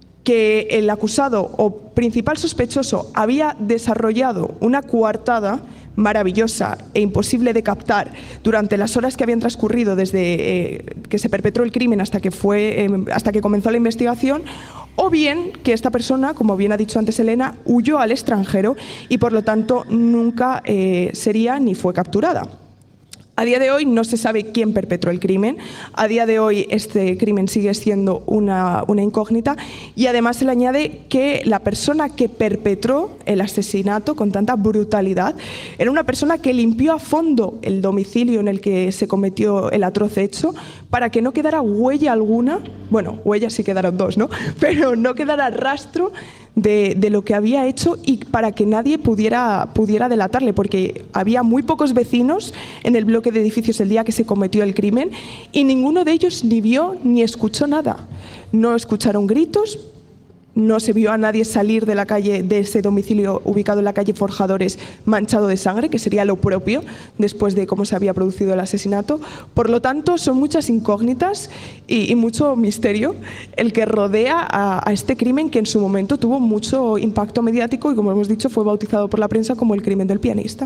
que el acusado o principal sospechoso había desarrollado una coartada maravillosa e imposible de captar durante las horas que habían transcurrido desde que se perpetró el crimen hasta que comenzó la investigación, o bien que esta persona, como bien ha dicho antes Elena, huyó al extranjero y por lo tanto nunca sería ni fue capturada. A día de hoy no se sabe quién perpetró el crimen, a día de hoy este crimen sigue siendo una incógnita y además se le añade que la persona que perpetró el asesinato con tanta brutalidad era una persona que limpió a fondo el domicilio en el que se cometió el atroz hecho para que no quedara huella alguna, bueno, huellas sí quedaron 2, ¿no? Pero no quedara rastro de lo que había hecho y para que nadie pudiera delatarle, porque había muy pocos vecinos en el bloque de edificios el día que se cometió el crimen y ninguno de ellos ni vio ni escuchó nada. No escucharon gritos, no se vio a nadie salir de la calle, de ese domicilio ubicado en la calle Forjadores, manchado de sangre, que sería lo propio después de cómo se había producido el asesinato. Por lo tanto, son muchas incógnitas y mucho misterio el que rodea a este crimen que en su momento tuvo mucho impacto mediático y, como hemos dicho, fue bautizado por la prensa como el crimen del pianista.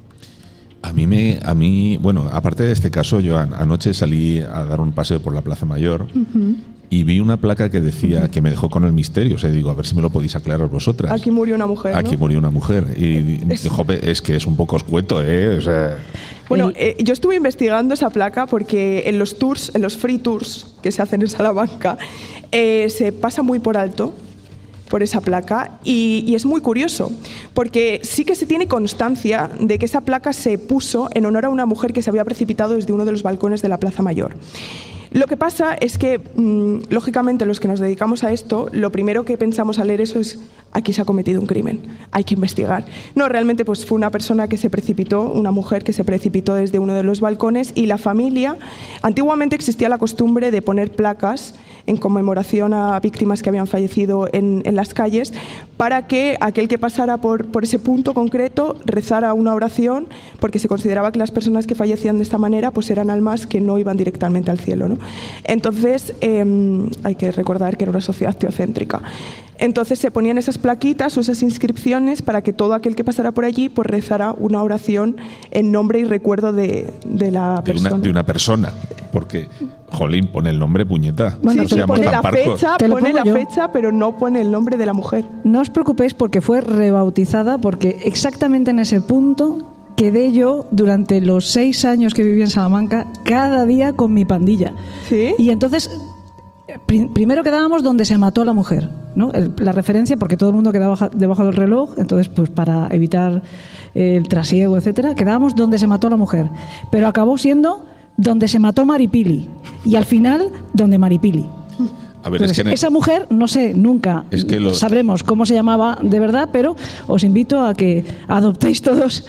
A mí, bueno, aparte de este caso, yo anoche salí a dar un paseo por la Plaza Mayor y vi una placa que decía, que me dejó con el misterio, o sea, digo, a ver si me lo podéis aclarar vosotras. Aquí murió una mujer, ¿no? Aquí murió una mujer. Y jope, es que es un poco escueto, ¿eh? O sea... Bueno, yo estuve investigando esa placa porque en los tours, en los free tours que se hacen en Salamanca, se pasa muy por alto esa placa y es muy curioso porque sí que se tiene constancia de que esa placa se puso en honor a una mujer que se había precipitado desde uno de los balcones de la Plaza Mayor. Lo que pasa es que, lógicamente, los que nos dedicamos a esto, lo primero que pensamos al leer eso es: aquí se ha cometido un crimen, hay que investigar. No, realmente pues fue una persona que se precipitó, una mujer que se precipitó desde uno de los balcones, y la familia, antiguamente existía la costumbre de poner placas en conmemoración a víctimas que habían fallecido en las calles, para que aquel que pasara por ese punto concreto rezara una oración, porque se consideraba que las personas que fallecían de esta manera pues eran almas que no iban directamente al cielo, ¿no? Entonces, hay que recordar que era una sociedad teocéntrica. Entonces se ponían esas plaquitas o esas inscripciones para que todo aquel que pasara por allí pues rezara una oración en nombre y recuerdo de la persona. De una persona, porque, jolín, pone el nombre, puñeta. Bueno, Sí, pone la yo. fecha, pero no pone el nombre de la mujer. No os preocupéis porque fue rebautizada, porque exactamente en ese punto quedé yo durante los 6 años que viví en Salamanca cada día con mi pandilla. ¿Sí? Y entonces, primero quedábamos donde se mató a la mujer, ¿no? La referencia, porque todo el mundo quedaba debajo del reloj, entonces pues para evitar el trasiego, etcétera, quedábamos donde se mató a la mujer. Pero acabó siendo donde se mató Maripili y al final donde Maripili. A ver, Entonces, esa mujer, no sé, nunca sabremos cómo se llamaba de verdad, pero os invito a que adoptéis todos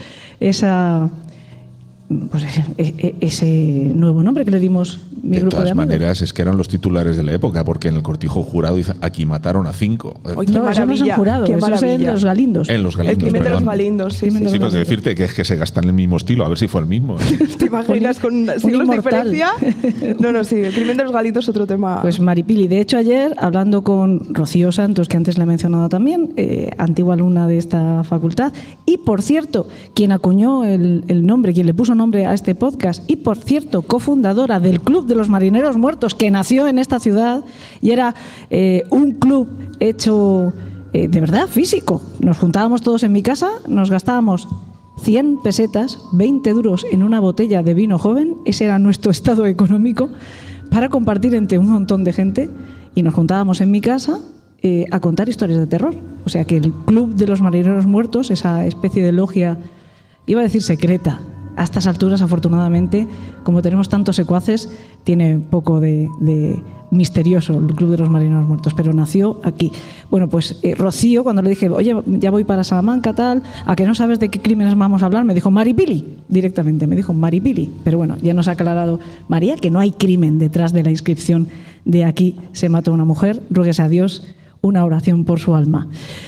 ese nuevo nombre que le dimos mi grupo de amigos. De todas maneras, es que eran los titulares de la época, porque en el cortijo jurado dice: aquí mataron a 5. Oye, qué no, eso no es un maravilla, jurado, qué eso es maravilla. en los Galindos. En los Galindos, El crimen de los perdón. Galindos, sí. Sí, pues decirte que es que se gastan el mismo estilo, a ver si fue el mismo. ¿Te imaginas con siglos de inmortal. diferencia? No, sí, el crimen de los Galindos es otro tema. Pues Maripili. De hecho, ayer, hablando con Rocío Santos, que antes le he mencionado también, antigua alumna de esta facultad, y por cierto, quien acuñó el nombre, quien le puso nombre a este podcast, y por cierto, cofundadora del Club de los Marineros Muertos, que nació en esta ciudad y era un club hecho de verdad físico. Nos juntábamos todos en mi casa, nos gastábamos 100 pesetas, 20 duros en una botella de vino joven, ese era nuestro estado económico, para compartir entre un montón de gente, y nos juntábamos en mi casa a contar historias de terror. O sea que el Club de los Marineros Muertos, esa especie de logia, iba a decir secreta, a estas alturas, afortunadamente, como tenemos tantos secuaces, tiene poco de misterioso el Club de los Marineros Muertos, pero nació aquí. Bueno, pues Rocío, cuando le dije: oye, ya voy para Salamanca, tal, ¿a que no sabes de qué crímenes vamos a hablar? Me dijo: Maripili, directamente, me dijo Maripili. Pero bueno, ya nos ha aclarado María que no hay crimen detrás de la inscripción de aquí se mató a una mujer, ruéguese a Dios una oración por su alma.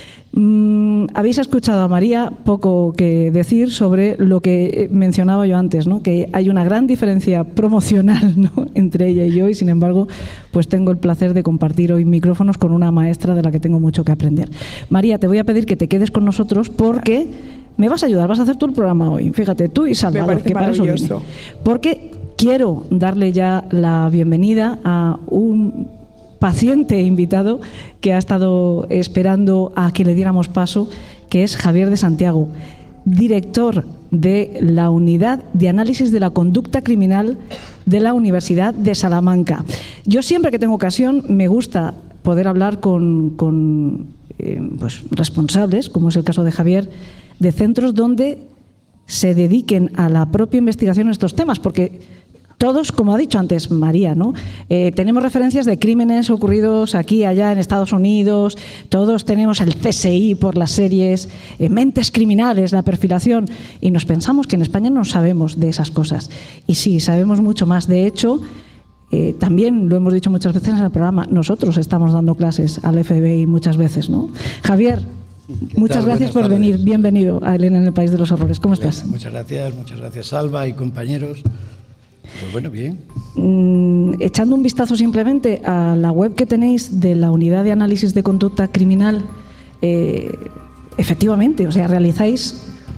Habéis escuchado a María poco que decir sobre lo que mencionaba yo antes, ¿no? Que hay una gran diferencia promocional, ¿no?, entre ella y yo, y sin embargo pues tengo el placer de compartir hoy micrófonos con una maestra de la que tengo mucho que aprender. María, te voy a pedir que te quedes con nosotros porque me vas a ayudar, vas a hacer tú el programa hoy. Fíjate, tú y Salvador, que para eso viene. Porque quiero darle ya la bienvenida a un paciente invitado que ha estado esperando a que le diéramos paso, que es Javier de Santiago, director de la Unidad de Análisis de la Conducta Criminal de la Universidad de Salamanca. Yo siempre que tengo ocasión me gusta poder hablar con responsables, como es el caso de Javier, de centros donde se dediquen a la propia investigación en estos temas, porque todos, como ha dicho antes María, ¿no? Tenemos referencias de crímenes ocurridos aquí, allá, en Estados Unidos. Todos tenemos el CSI por las series, mentes criminales, la perfilación. Y nos pensamos que en España no sabemos de esas cosas. Y sí, sabemos mucho más. De hecho, también lo hemos dicho muchas veces en el programa, nosotros estamos dando clases al FBI muchas veces, ¿no? Javier, muchas gracias por venir. Bienvenido a Elena en el País de los Horrores. ¿Cómo estás? Muchas gracias, Salva y compañeros. Pues bueno, bien. Echando un vistazo simplemente a la web que tenéis de la Unidad de Análisis de Conducta Criminal, efectivamente, o sea, realizáis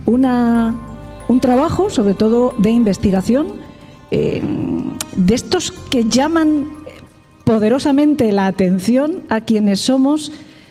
un trabajo, sobre todo de investigación, de estos que llaman poderosamente la atención a quienes somos,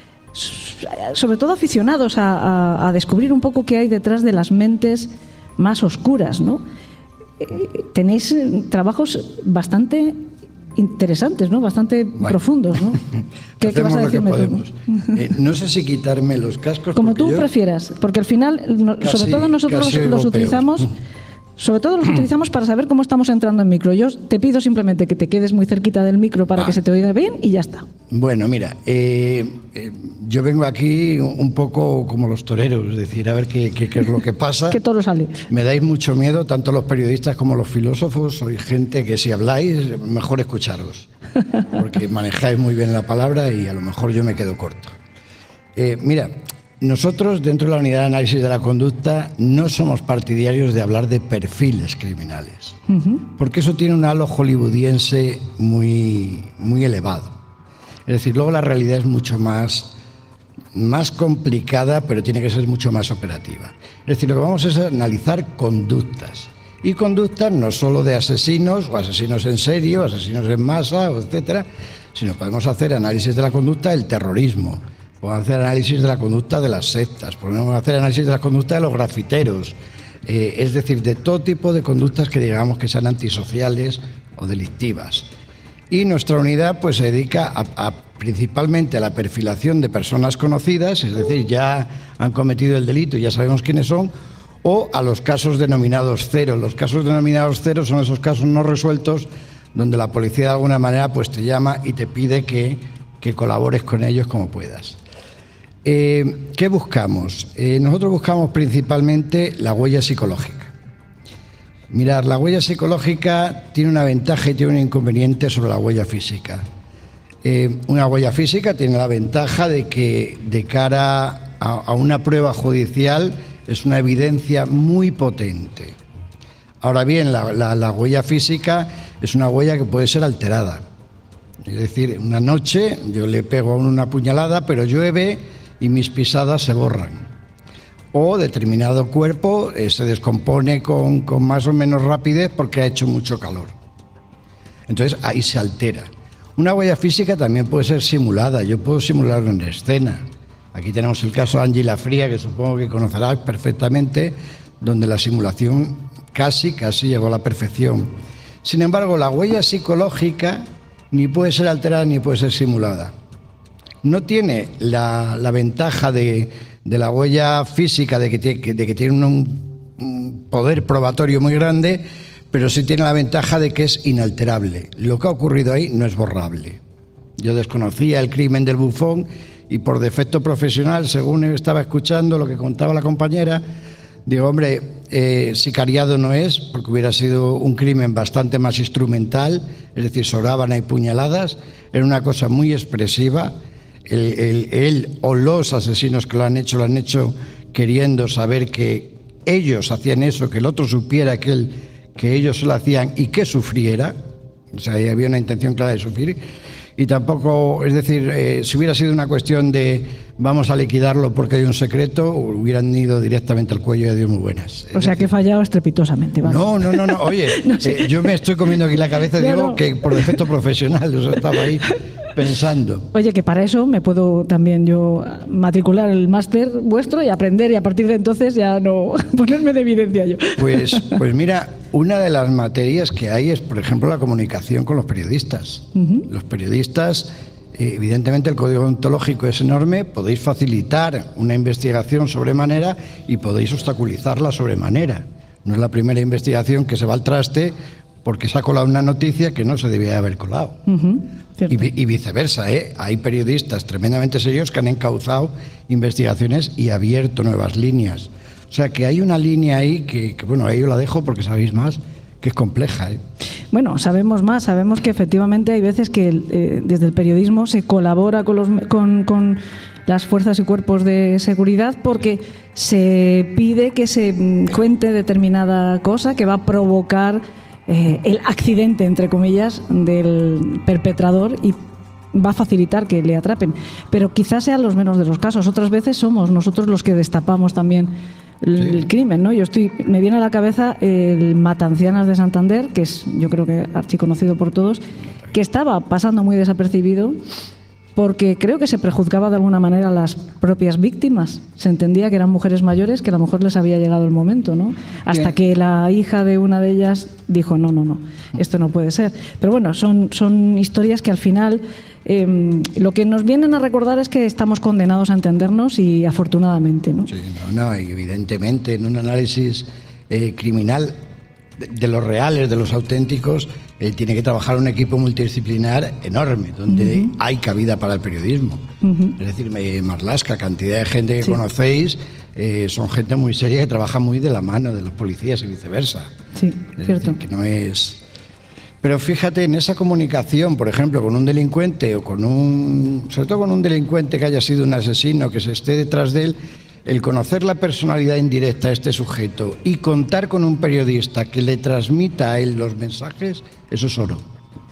sobre todo aficionados a descubrir un poco qué hay detrás de las mentes más oscuras, ¿no? Tenéis trabajos bastante interesantes, ¿no? Bastante profundos, ¿no? ¿Qué vas a Hacemos lo que decirme tú? podemos. No sé si quitarme los cascos. Como porque tú yo prefieras, porque al final, casi- sobre todo nosotros casi los europeo. utilizamos. Sobre todo los utilizamos para saber cómo estamos entrando en micro. Yo te pido simplemente que te quedes muy cerquita del micro para que se te oiga bien y ya está. Bueno, mira, yo vengo aquí un poco como los toreros, es decir, a ver qué es lo que pasa. Que todo sale. Me dais mucho miedo, tanto los periodistas como los filósofos. Sois gente que si habláis, mejor escucharos, porque manejáis muy bien la palabra y a lo mejor yo me quedo corto. Mira, nosotros dentro de la unidad de análisis de la conducta no somos partidarios de hablar de perfiles criminales, porque eso tiene un halo hollywoodiense muy, muy elevado. Es decir, luego la realidad es mucho más complicada, pero tiene que ser mucho más operativa. Es decir, lo que vamos es a analizar conductas. Y conductas no solo de asesinos, o asesinos en serio, asesinos en masa, etcétera, sino podemos hacer análisis de la conducta del terrorismo, podemos hacer análisis de la conducta de las sectas, podemos hacer análisis de la conducta de los grafiteros, es decir, de todo tipo de conductas que digamos que sean antisociales o delictivas. Y nuestra unidad pues se dedica principalmente a la perfilación de personas conocidas, es decir, ya han cometido el delito y ya sabemos quiénes son, o a los casos denominados cero. Los casos denominados cero son esos casos no resueltos donde la policía de alguna manera pues te llama y te pide que colabores con ellos como puedas. ¿Qué buscamos? Nosotros buscamos principalmente la huella psicológica. Mirad, la huella psicológica tiene una ventaja y tiene un inconveniente sobre la huella física. Una huella física tiene la ventaja de que de cara a una prueba judicial es una evidencia muy potente. Ahora bien, la huella física es una huella que puede ser alterada. Es decir, una noche yo le pego a una puñalada, pero llueve y mis pisadas se borran. O determinado cuerpo se descompone con más o menos rapidez porque ha hecho mucho calor. Entonces ahí se altera. Una huella física también puede ser simulada. Yo puedo simularlo en escena. Aquí tenemos el caso de Ángela Fría, que supongo que conocerás perfectamente, donde la simulación casi llegó a la perfección. Sin embargo, la huella psicológica ni puede ser alterada ni puede ser simulada. No tiene la ventaja de la huella física de que tiene un poder probatorio muy grande, pero sí tiene la ventaja de que es inalterable. Lo que ha ocurrido ahí no es borrable. Yo desconocía el crimen del bufón y por defecto profesional, según estaba escuchando lo que contaba la compañera, digo, hombre, sicariado no es, porque hubiera sido un crimen bastante más instrumental, es decir, sorábana y puñaladas, era una cosa muy expresiva. Él o los asesinos que lo han hecho queriendo saber que ellos hacían eso, que el otro supiera que ellos lo hacían y que sufriera. O sea, ahí había una intención clara de sufrir. Y tampoco, es decir, si hubiera sido una cuestión de vamos a liquidarlo porque hay un secreto, hubieran ido directamente al cuello de Dios muy buenas. O sea, que he fallado estrepitosamente. ¿Vale? No. Oye, No sé. yo me estoy comiendo aquí la cabeza, Ya digo no. que por defecto profesional, yo estaba ahí pensando. Oye, que para eso me puedo también yo matricular el máster vuestro y aprender, y a partir de entonces ya no ponerme de evidencia yo. Pues mira, una de las materias que hay es, por ejemplo, la comunicación con los periodistas. Los periodistas, evidentemente el código ontológico es enorme, podéis facilitar una investigación sobremanera y podéis obstaculizarla sobremanera. No es la primera investigación que se va al traste porque se ha colado una noticia que no se debía haber colado. Cierto. Y viceversa, hay periodistas tremendamente serios que han encauzado investigaciones y abierto nuevas líneas. O sea que hay una línea ahí que bueno, ahí yo la dejo porque sabéis más, que es compleja. Bueno, sabemos más, sabemos que efectivamente hay veces que desde el periodismo se colabora con las fuerzas y cuerpos de seguridad porque se pide que se cuente determinada cosa que va a provocar el accidente, entre comillas, del perpetrador y va a facilitar que le atrapen. Pero quizás sean los menos de los casos. Otras veces somos nosotros los que destapamos también el crimen, ¿no? Me viene a la cabeza el Matancianas de Santander, que es, yo creo que archiconocido por todos, que estaba pasando muy desapercibido porque creo que se prejuzgaba de alguna manera a las propias víctimas. Se entendía que eran mujeres mayores, que a lo mejor les había llegado el momento, ¿no? Hasta que la hija de una de ellas dijo, no, esto no puede ser. Pero bueno, son historias que al final lo que nos vienen a recordar es que estamos condenados a entendernos y afortunadamente, ¿no? Sí, y evidentemente en un análisis criminal de los reales, de los auténticos, tiene que trabajar un equipo multidisciplinar enorme, donde hay cabida para el periodismo. Es decir, Marlaska, cantidad de gente que conocéis, son gente muy seria que trabaja muy de la mano de los policías y viceversa. Sí, es cierto. decir, que no es... Pero fíjate, en esa comunicación, por ejemplo, con un delincuente o sobre todo con un delincuente que haya sido un asesino, que se esté detrás de él, el conocer la personalidad indirecta de este sujeto y contar con un periodista que le transmita a él los mensajes, eso es oro.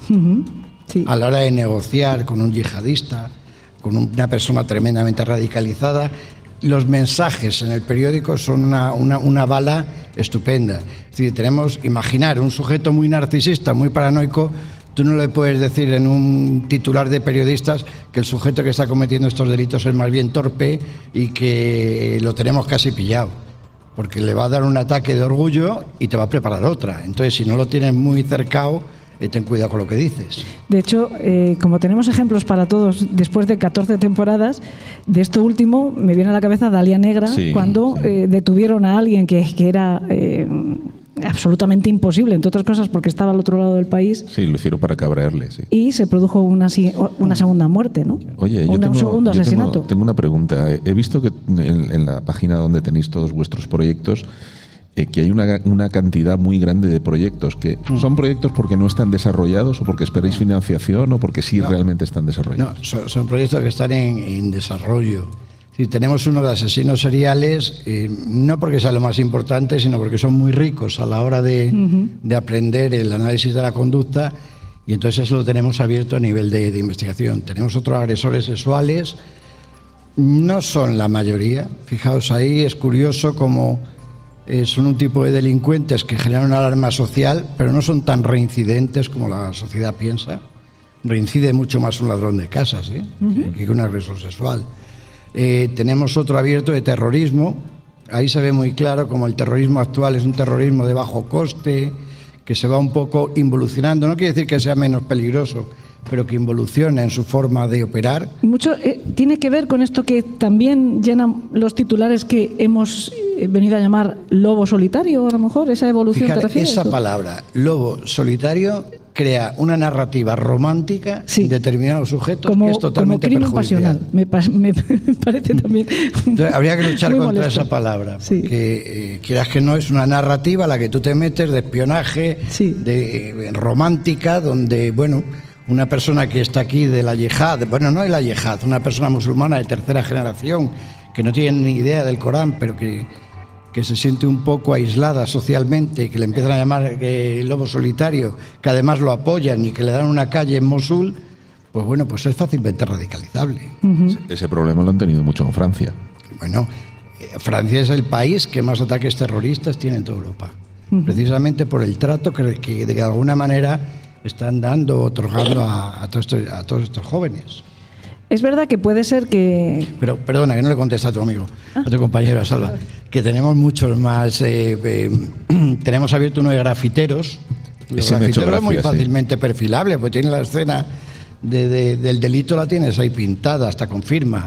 Sí. A la hora de negociar con un yihadista, con una persona tremendamente radicalizada, los mensajes en el periódico son una bala estupenda. Es decir, imaginar un sujeto muy narcisista, muy paranoico. Tú no le puedes decir en un titular de periodistas que el sujeto que está cometiendo estos delitos es más bien torpe y que lo tenemos casi pillado, porque le va a dar un ataque de orgullo y te va a preparar otra. Entonces, si no lo tienes muy cercado, ten cuidado con lo que dices. De hecho, como tenemos ejemplos para todos, después de 14 temporadas, de esto último me viene a la cabeza Dalia Negra, cuando detuvieron a alguien que era absolutamente imposible, entre otras cosas porque estaba al otro lado del país. Sí, lo hicieron para cabrearle, sí. Y se produjo una segunda muerte, ¿no? Oye, un segundo asesinato. Tengo una pregunta. He visto que en la página donde tenéis todos vuestros proyectos, que hay una cantidad muy grande de proyectos. Que ¿son proyectos porque no están desarrollados o porque esperáis financiación o porque sí realmente están desarrollados? No, son proyectos que están en desarrollo. Si tenemos uno de asesinos seriales, no porque sea lo más importante, sino porque son muy ricos a la hora de aprender el análisis de la conducta, y entonces eso lo tenemos abierto a nivel de investigación. Tenemos otros agresores sexuales, no son la mayoría. Fijaos ahí, es curioso cómo son un tipo de delincuentes que generan una alarma social, pero no son tan reincidentes como la sociedad piensa. Reincide mucho más un ladrón de casas que un agresor sexual. Tenemos otro abierto de terrorismo. Ahí se ve muy claro cómo el terrorismo actual es un terrorismo de bajo coste, que se va un poco involucionando. No quiere decir que sea menos peligroso, pero que involuciona en su forma de operar. Mucho tiene que ver con esto que también llenan los titulares que hemos venido a llamar lobo solitario, a lo mejor, esa evolución. Fíjate, ¿te refieres? esa palabra, lobo solitario, crea una narrativa romántica en determinados sujetos que es totalmente como crimen perjudicial. pasional. Me parece también. Entonces, habría que luchar muy contra molesto. esa palabra, Sí. porque quieras que no, es una narrativa a la que tú te metes de espionaje, de romántica, donde, bueno, una persona que está aquí de la yihad, bueno, no de la yihad, una persona musulmana de tercera generación, que no tiene ni idea del Corán, pero que se siente un poco aislada socialmente, que le empiezan a llamar lobo solitario, que además lo apoyan y que le dan una calle en Mosul, pues bueno, pues es fácilmente radicalizable. Ese problema lo han tenido mucho en Francia. Bueno, Francia es el país que más ataques terroristas tiene en toda Europa, precisamente por el trato que de alguna manera están dando, otorgando a todos estos jóvenes. Es verdad que puede ser que... Pero perdona, que no le contesta a tu amigo, a tu compañero, a Salva, que tenemos muchos más. Tenemos abierto uno de grafiteros. Los grafiteros es muy fácilmente perfilable, porque tiene la escena del delito, la tienes ahí pintada, hasta con firma.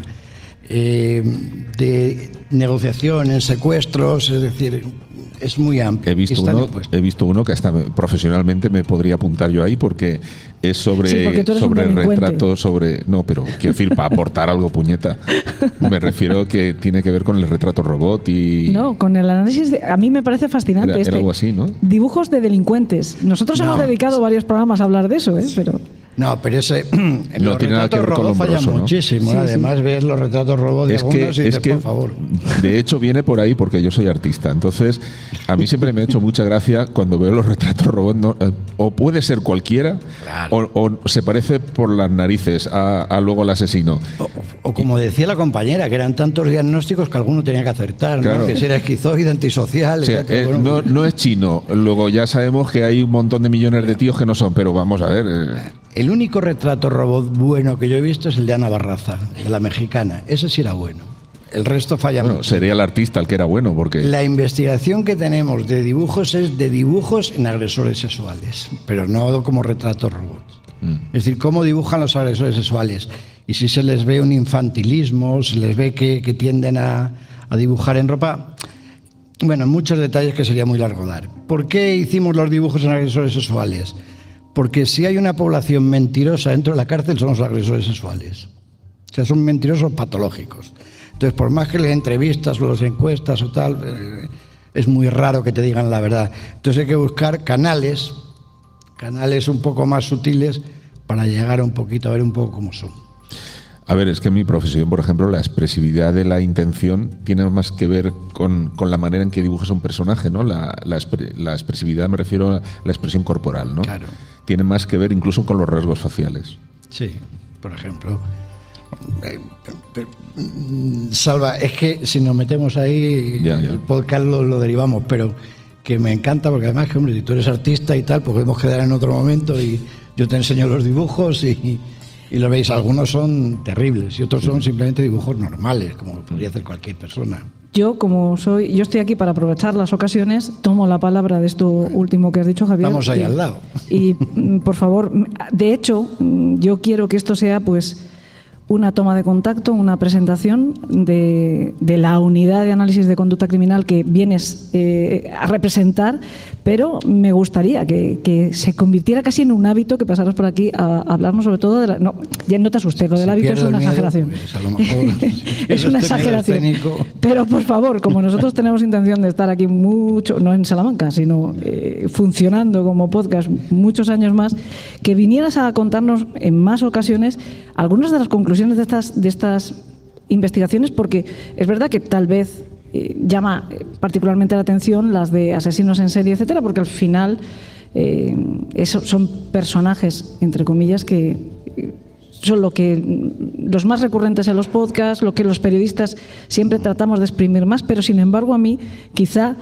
De negociación en secuestros, es decir, es muy amplio. He visto uno que hasta profesionalmente me podría apuntar yo ahí, porque es sobre el retrato, no, pero quiero decir, para aportar algo, puñeta. Me refiero que tiene que ver con el retrato robot y... No, con el análisis a mí me parece fascinante. Era algo así, ¿no? Dibujos de delincuentes. Nosotros hemos dedicado varios programas a hablar de eso, pero... No, pero ese no tiene nada que ver con lo falla muchísimo. Sí, además, ves los retratos robots de algunos y dices, por favor. De hecho, viene por ahí porque yo soy artista. Entonces, a mí siempre me ha hecho mucha gracia cuando veo los retratos robots. O puede ser cualquiera, claro, o se parece por las narices a luego al asesino. O como decía la compañera, que eran tantos diagnósticos que alguno tenía que acertar, claro, ¿no? Que si era esquizoide, antisocial. O sea, no es chino. Luego ya sabemos que hay un montón de millones de tíos que no son, pero vamos a ver. El único retrato robot bueno que yo he visto es el de Ana Barraza, de la mexicana. Ese sí era bueno. El resto falla Bueno, mucho. sería el artista el que era bueno, porque... La investigación que tenemos de dibujos es de dibujos en agresores sexuales, pero no como retratos robots. Es decir, cómo dibujan los agresores sexuales. Y si se les ve un infantilismo, se les ve que tienden a dibujar en ropa... Bueno, muchos detalles que sería muy largo dar. ¿Por qué hicimos los dibujos en agresores sexuales? Porque si hay una población mentirosa dentro de la cárcel son los agresores sexuales. O sea, son mentirosos patológicos. Entonces, por más que les entrevistas o las encuestas o tal, es muy raro que te digan la verdad. Entonces hay que buscar canales un poco más sutiles para llegar un poquito a ver un poco cómo son. A ver, es que en mi profesión, por ejemplo, la expresividad de la intención tiene más que ver con la manera en que dibujas un personaje, ¿no? La expresividad, me refiero a la expresión corporal, ¿no? Claro. Tiene más que ver incluso con los rasgos faciales. Sí, por ejemplo. Salva, es que si nos metemos ahí, Ya. el podcast lo derivamos, pero que me encanta porque además que, hombre, si tú eres artista y tal, pues podemos quedar en otro momento y yo te enseño los dibujos y lo veis. Algunos son terribles y otros son simplemente dibujos normales, como podría hacer cualquier persona. Yo estoy aquí para aprovechar las ocasiones, tomo la palabra de esto último que has dicho, Javier. Estamos ahí al lado. Y por favor, de hecho, yo quiero que esto sea pues una toma de contacto, una presentación de la unidad de análisis de conducta criminal que vienes a representar, pero me gustaría que se convirtiera casi en un hábito que pasaras por aquí a hablarnos sobre todo de la... No, ya no te asustes, lo del hábito es una exageración. Pues a lo mejor, es una exageración. Pero por favor, como nosotros tenemos intención de estar aquí mucho, no en Salamanca, sino funcionando como podcast muchos años más, que vinieras a contarnos en más ocasiones algunas de las conclusiones de estas investigaciones, porque es verdad que tal vez llama particularmente la atención las de asesinos en serie, etcétera, porque al final son personajes, entre comillas, que son los más recurrentes en los podcasts, lo que los periodistas siempre tratamos de exprimir más, pero sin embargo a mí quizá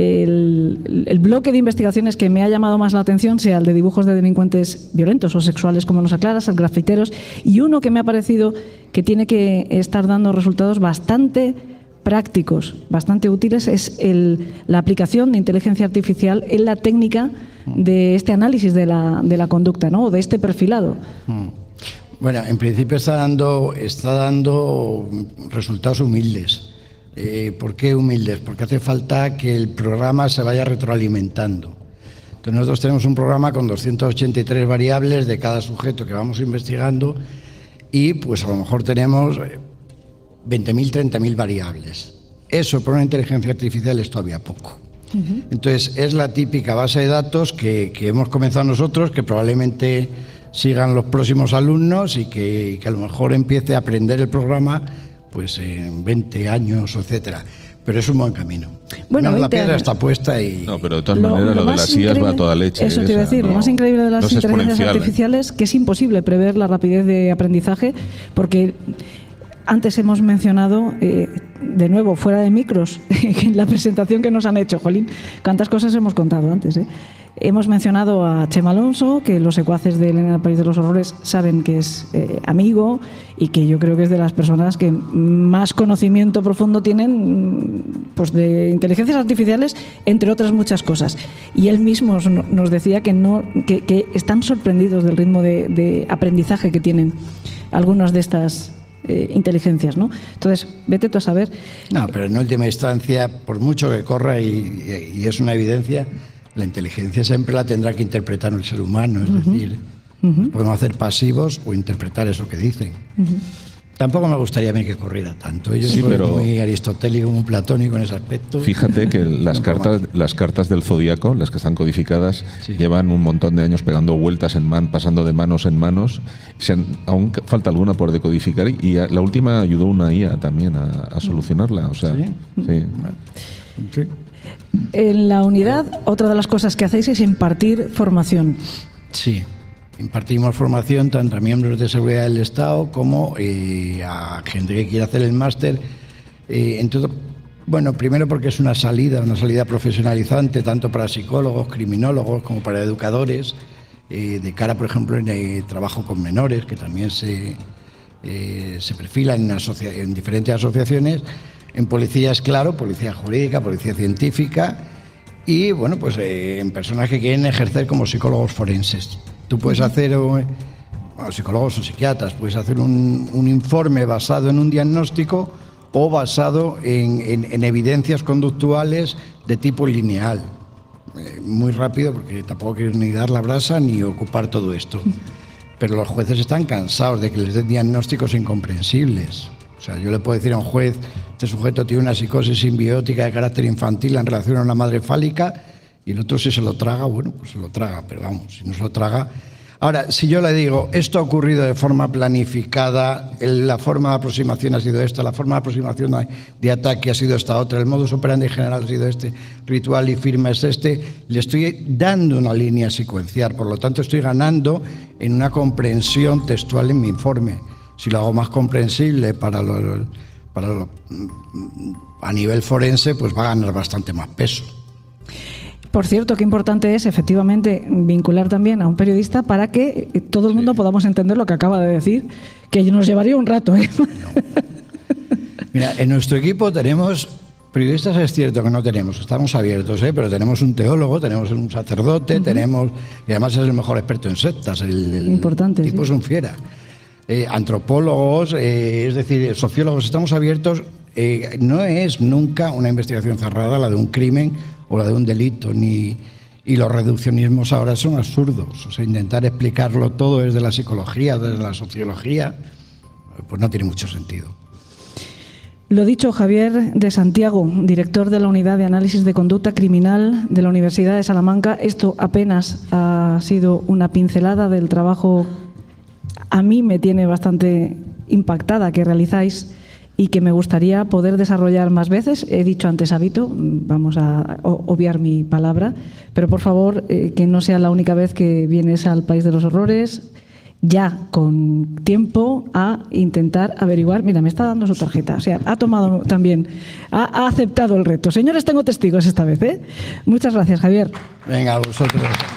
el bloque de investigaciones que me ha llamado más la atención sea el de dibujos de delincuentes violentos o sexuales, como nos aclaras, grafiteros, y uno que me ha parecido que tiene que estar dando resultados bastante prácticos, bastante útiles, es la aplicación de inteligencia artificial en la técnica de este análisis de la conducta, ¿no? O de este perfilado. Bueno, en principio está dando resultados humildes. ¿Por qué humildes? Porque hace falta que el programa se vaya retroalimentando. Entonces nosotros tenemos un programa con 283 variables de cada sujeto que vamos investigando y pues a lo mejor tenemos 20.000, 30.000 variables. Eso por una inteligencia artificial es todavía poco. Entonces es la típica base de datos que hemos comenzado nosotros, que probablemente sigan los próximos alumnos y que a lo mejor empiece a aprender el programa pues en 20 años, etcétera. Pero es un buen camino. Bueno, la piedra está puesta y... No, pero de todas maneras lo de las IAs va a toda leche. Eso te iba a decir, lo más increíble de las inteligencias artificiales que es imposible prever la rapidez de aprendizaje, porque antes hemos mencionado, de nuevo, fuera de micros, en la presentación que nos han hecho, jolín, cuántas cosas hemos contado antes, Hemos mencionado a Chema Alonso, que los secuaces de Elena del País de los Horrores saben que es amigo y que yo creo que es de las personas que más conocimiento profundo tienen pues de inteligencias artificiales, entre otras muchas cosas. Y él mismo nos decía que están sorprendidos del ritmo de aprendizaje que tienen algunas de estas inteligencias, ¿no? Entonces, vete tú a saber. No, pero en última instancia, por mucho que corra, y es una evidencia, la inteligencia siempre la tendrá que interpretar el ser humano, es decir, podemos hacer pasivos o interpretar eso que dicen. Tampoco me gustaría a mí que corriera tanto. Yo soy muy aristotélico, muy platónico en ese aspecto. Fíjate que las cartas del Zodíaco, las que están codificadas, llevan un montón de años pegando vueltas pasando de manos en manos. Aún falta alguna por decodificar y la última ayudó una IA también a solucionarla. O sea, Sí. En la unidad, otra de las cosas que hacéis es impartir formación. Sí, impartimos formación tanto a miembros de seguridad del Estado como a gente que quiere hacer el máster. Bueno, primero porque es una salida profesionalizante tanto para psicólogos, criminólogos como para educadores. de cara, por ejemplo, en el trabajo con menores, que también se perfilan en diferentes asociaciones, en policías, claro, policía jurídica, policía científica y, bueno, pues en personas que quieren ejercer como psicólogos forenses. Tú puedes hacer, psicólogos o psiquiatras, puedes hacer un informe basado en un diagnóstico o basado en evidencias conductuales de tipo lineal. Muy rápido, porque tampoco quiero ni dar la brasa ni ocupar todo esto. Pero los jueces están cansados de que les den diagnósticos incomprensibles. O sea, yo le puedo decir a un juez, este sujeto tiene una psicosis simbiótica de carácter infantil en relación a una madre fálica, y el otro si se lo traga, bueno, pues se lo traga, pero vamos, si no se lo traga... Ahora, si yo le digo, esto ha ocurrido de forma planificada, la forma de aproximación ha sido esta, la forma de aproximación de ataque ha sido esta otra, el modus operandi general ha sido este, ritual y firma es este, le estoy dando una línea secuencial, por lo tanto estoy ganando en una comprensión textual en mi informe. Si lo hago más comprensible a nivel forense, pues va a ganar bastante más peso. Por cierto, qué importante es efectivamente vincular también a un periodista para que todo el mundo podamos entender lo que acaba de decir, que nos llevaría un rato. No. Mira, en nuestro equipo tenemos periodistas, es cierto que no tenemos, estamos abiertos, pero tenemos un teólogo, tenemos un sacerdote, tenemos, y además es el mejor experto en sectas, Importante, el tipo sí. es un fiera. Antropólogos, es decir, sociólogos, estamos abiertos. No es nunca una investigación cerrada la de un crimen o la de un delito, y los reduccionismos ahora son absurdos. O sea, intentar explicarlo todo desde la psicología, desde la sociología, pues no tiene mucho sentido. Lo dicho, Javier de Santiago, director de la Unidad de Análisis de Conducta Criminal de la Universidad de Salamanca. Esto apenas ha sido una pincelada del trabajo, a mí me tiene bastante impactada, que realizáis y que me gustaría poder desarrollar más veces. He dicho antes hábito, vamos a obviar mi palabra, pero por favor que no sea la única vez que vienes al País de los Horrores, ya con tiempo a intentar averiguar. Mira, me está dando su tarjeta, o sea, ha tomado también, ha aceptado el reto. Señores, tengo testigos esta vez, ¿eh? Muchas gracias, Javier. Venga, a vosotros.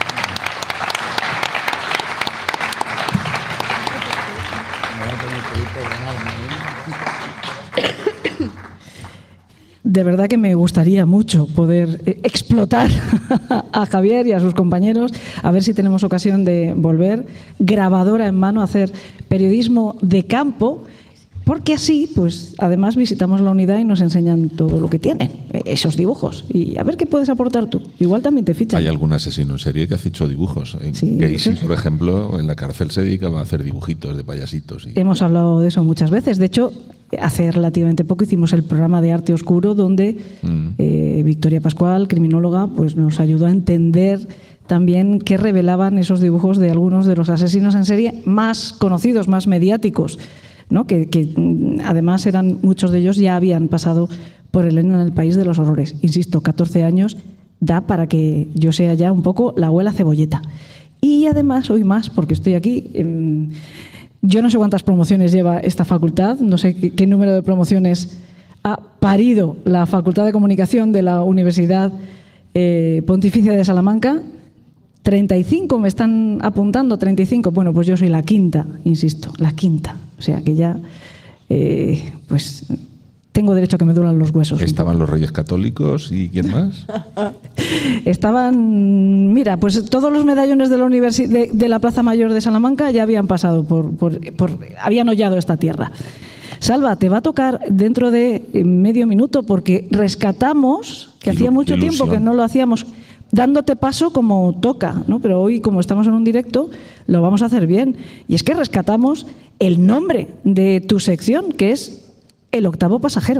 De verdad que me gustaría mucho poder explotar a Javier y a sus compañeros, a ver si tenemos ocasión de volver grabadora en mano a hacer periodismo de campo, porque así, pues, además visitamos la unidad y nos enseñan todo lo que tienen, esos dibujos, y a ver qué puedes aportar tú. Igual también te fichan. Hay algún asesino en serie que ha hecho dibujos. Sí, Casey, por ejemplo, en la cárcel se dedicaba a hacer dibujitos de payasitos. Hemos hablado de eso muchas veces. De hecho, hace relativamente poco hicimos el programa de Arte Oscuro, donde Victoria Pascual, criminóloga, pues nos ayudó a entender también qué revelaban esos dibujos de algunos de los asesinos en serie más conocidos, más mediáticos, ¿no? Que además eran, muchos de ellos ya habían pasado por Elena en el País de los Horrores. Insisto, 14 años da para que yo sea ya un poco la abuela cebolleta. Y además, hoy más, porque estoy aquí. Yo no sé cuántas promociones lleva esta facultad, no sé qué número de promociones ha parido la Facultad de Comunicación de la Universidad Pontificia de Salamanca. 35 me están apuntando, 35. Bueno, pues yo soy la quinta, insisto, la quinta. O sea que ya, pues tengo derecho a que me duelan los huesos. ¿Estaban los Reyes Católicos y quién más? Estaban, mira, pues todos los medallones de la de la Plaza Mayor de Salamanca ya habían pasado habían hollado esta tierra. Salva, te va a tocar dentro de medio minuto porque rescatamos, que hacía mucho tiempo que no lo hacíamos, dándote paso como toca, ¿no? Pero hoy, como estamos en un directo, lo vamos a hacer bien. Y es que rescatamos el nombre de tu sección, que es El Octavo Pasajero.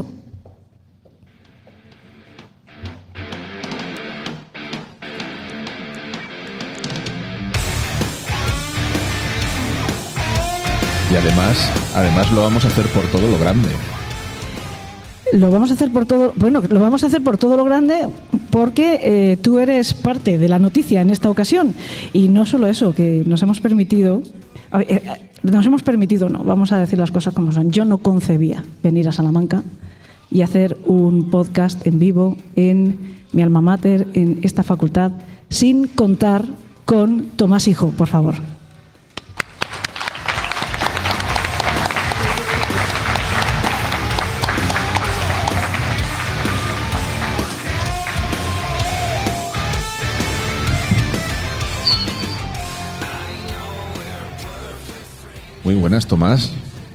Y además lo vamos a hacer por todo lo grande. Lo vamos a hacer por todo, bueno, lo vamos a hacer por todo lo grande porque tú eres parte de la noticia en esta ocasión. Y no solo eso, que nos hemos permitido, no, vamos a decir las cosas como son. Yo no concebía venir a Salamanca y hacer un podcast en vivo en mi alma mater, en esta facultad, sin contar con Tomás Hijo, por favor. Muy buenas, Tomás.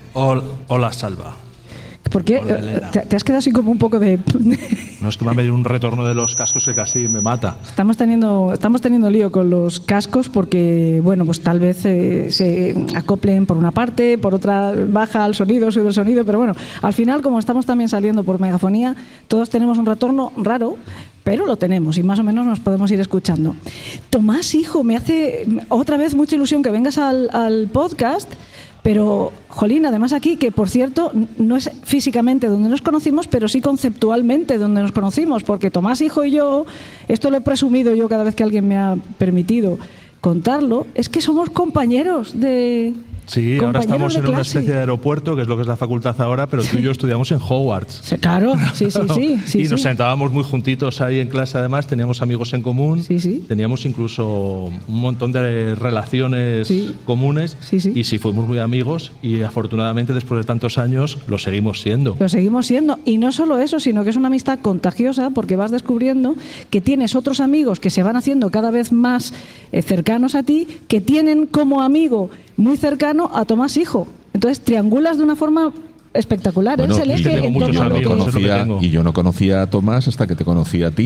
Hola, Salva. ¿Por qué? Hola, Elena. Te has quedado así como un poco de... No, es que me ha venido un retorno de los cascos que casi me mata. Estamos teniendo lío con los cascos porque, bueno, pues tal vez se acoplen por una parte, por otra baja el sonido, sube el sonido, pero bueno, al final, como estamos también saliendo por megafonía, todos tenemos un retorno raro, pero lo tenemos y más o menos nos podemos ir escuchando. Tomás, hijo, me hace otra vez mucha ilusión que vengas al podcast. Pero, jolín, además aquí, que por cierto, no es físicamente donde nos conocimos, pero sí conceptualmente donde nos conocimos, porque Tomás, hijo, y yo, esto lo he presumido yo cada vez que alguien me ha permitido contarlo, es que somos compañeros de... Sí, ahora estamos en una especie de aeropuerto, que es lo que es la facultad ahora, pero tú y yo estudiamos en Hogwarts. Sí, claro, sí. Y nos sentábamos muy juntitos ahí en clase, además, teníamos amigos en común, Sí. teníamos incluso un montón de relaciones comunes, y sí, fuimos muy amigos, y afortunadamente después de tantos años lo seguimos siendo. Lo seguimos siendo, y no solo eso, sino que es una amistad contagiosa, porque vas descubriendo que tienes otros amigos que se van haciendo cada vez más cercanos a ti, que tienen como amigo muy cercano a Tomás, hijo. Entonces triangulas de una forma espectacular. Bueno, Él se elige tengo en muchos torno a lo que- amigos, es lo que tengo. Y yo no conocía a Tomás hasta que te conocí a ti.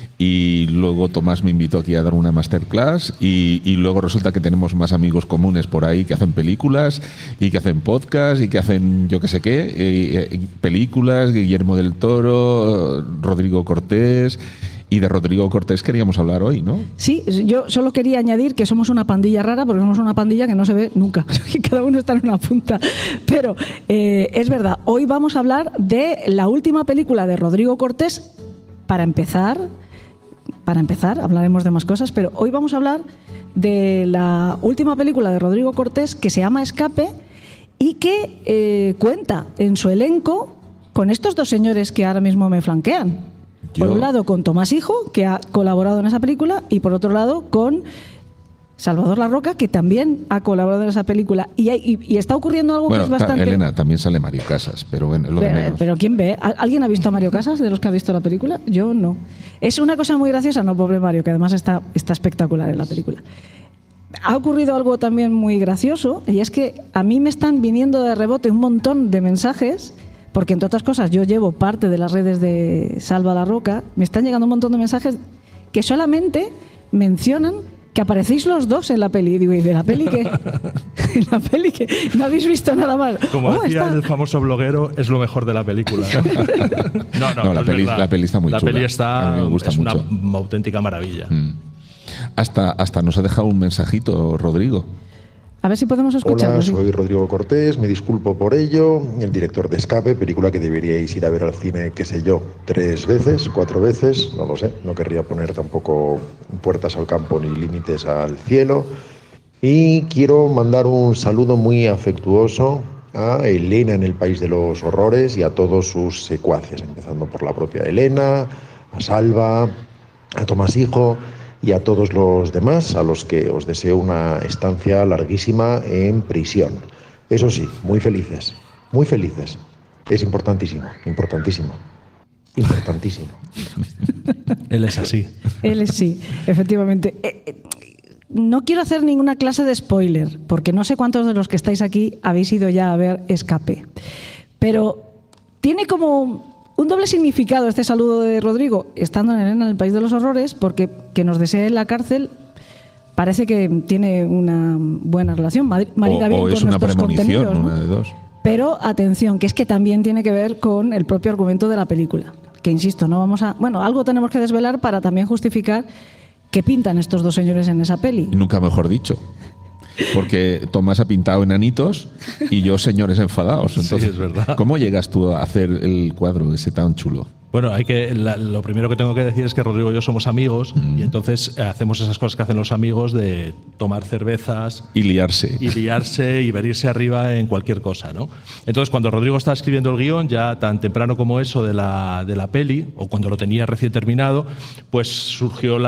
Y luego Tomás me invitó aquí a dar una masterclass y luego resulta que tenemos más amigos comunes por ahí que hacen películas y que hacen podcast y que hacen yo qué sé qué, películas, Guillermo del Toro, Rodrigo Cortés. Y de Rodrigo Cortés queríamos hablar hoy, ¿no? Sí, yo solo quería añadir que somos una pandilla rara, porque somos una pandilla que no se ve nunca, que cada uno está en una punta. Pero es verdad, hoy vamos a hablar de la última película de Rodrigo Cortés. Para empezar, hablaremos de más cosas, pero hoy vamos a hablar de la última película de Rodrigo Cortés que se llama Escape y que cuenta en su elenco con estos dos señores que ahora mismo me flanquean. Por un lado con Tomás Hijo, que ha colaborado en esa película, y por otro lado con Salvador Larroca, que también ha colaborado en esa película. Y está ocurriendo algo Bueno, que es bastante... Elena, también sale Mario Casas, pero bueno, es lo de menos. Pero ¿quién ve? ¿Alguien ha visto a Mario Casas de los que ha visto la película? Yo no. Es una cosa muy graciosa, no, pobre Mario, que además está espectacular en la película. Ha ocurrido algo también muy gracioso, y es que a mí me están viniendo de rebote un montón de mensajes, porque entre otras cosas yo llevo parte de las redes de Salva Larroca, me están llegando un montón de mensajes que solamente mencionan que aparecéis los dos en la peli. Y digo, ¿y de la peli qué? ¿En la peli qué? ¿No habéis visto nada más? Como decía está. el famoso bloguero, es lo mejor de la película. No, la es peli- verdad. la peli está muy La chula. peli A mí me gusta es mucho. una auténtica maravilla. Hasta nos ha dejado un mensajito, Rodrigo. A ver si podemos escucharlo. Hola, sí. soy Rodrigo Cortés, me disculpo por ello, el director de Escape, película que deberíais ir a ver al cine, qué sé yo, 3 veces, 4 veces, no lo sé, no querría poner tampoco puertas al campo ni límites al cielo. Y quiero mandar un saludo muy afectuoso a Elena en el País de los Horrores y a todos sus secuaces, empezando por la propia Elena, a Salva, a Tomás Hijo y a todos los demás, a los que os deseo una estancia larguísima en prisión. Eso sí, muy felices, muy felices. Es importantísimo, importantísimo, importantísimo. Él es así. Él es sí, efectivamente. No quiero hacer ninguna clase de spoiler, porque no sé cuántos de los que estáis aquí habéis ido ya a ver Escape. Pero tiene como un doble significado este saludo de Rodrigo, estando en Elena en el País de los Horrores, porque que nos desee en la cárcel parece que tiene una buena relación. Marida bien O con es una nuestros premonición, contenidos, ¿no? una de dos. Pero atención, que es que también tiene que ver con el propio argumento de la película. Que insisto, no vamos a. Bueno, algo tenemos que desvelar para también justificar qué pintan estos dos señores en esa peli. Y nunca mejor dicho. Porque Tomás ha pintado enanitos y yo señores enfadados. Entonces, es verdad. ¿cómo llegas tú a hacer el cuadro ese tan chulo? Bueno, lo primero que tengo que decir es que Rodrigo y yo somos amigos y entonces hacemos esas cosas que hacen los amigos de tomar cervezas y liarse y venirse arriba en cualquier cosa, ¿no? Entonces, cuando Rodrigo estaba escribiendo el guión, ya tan temprano como eso de la peli, o cuando lo tenía recién terminado, pues surgieron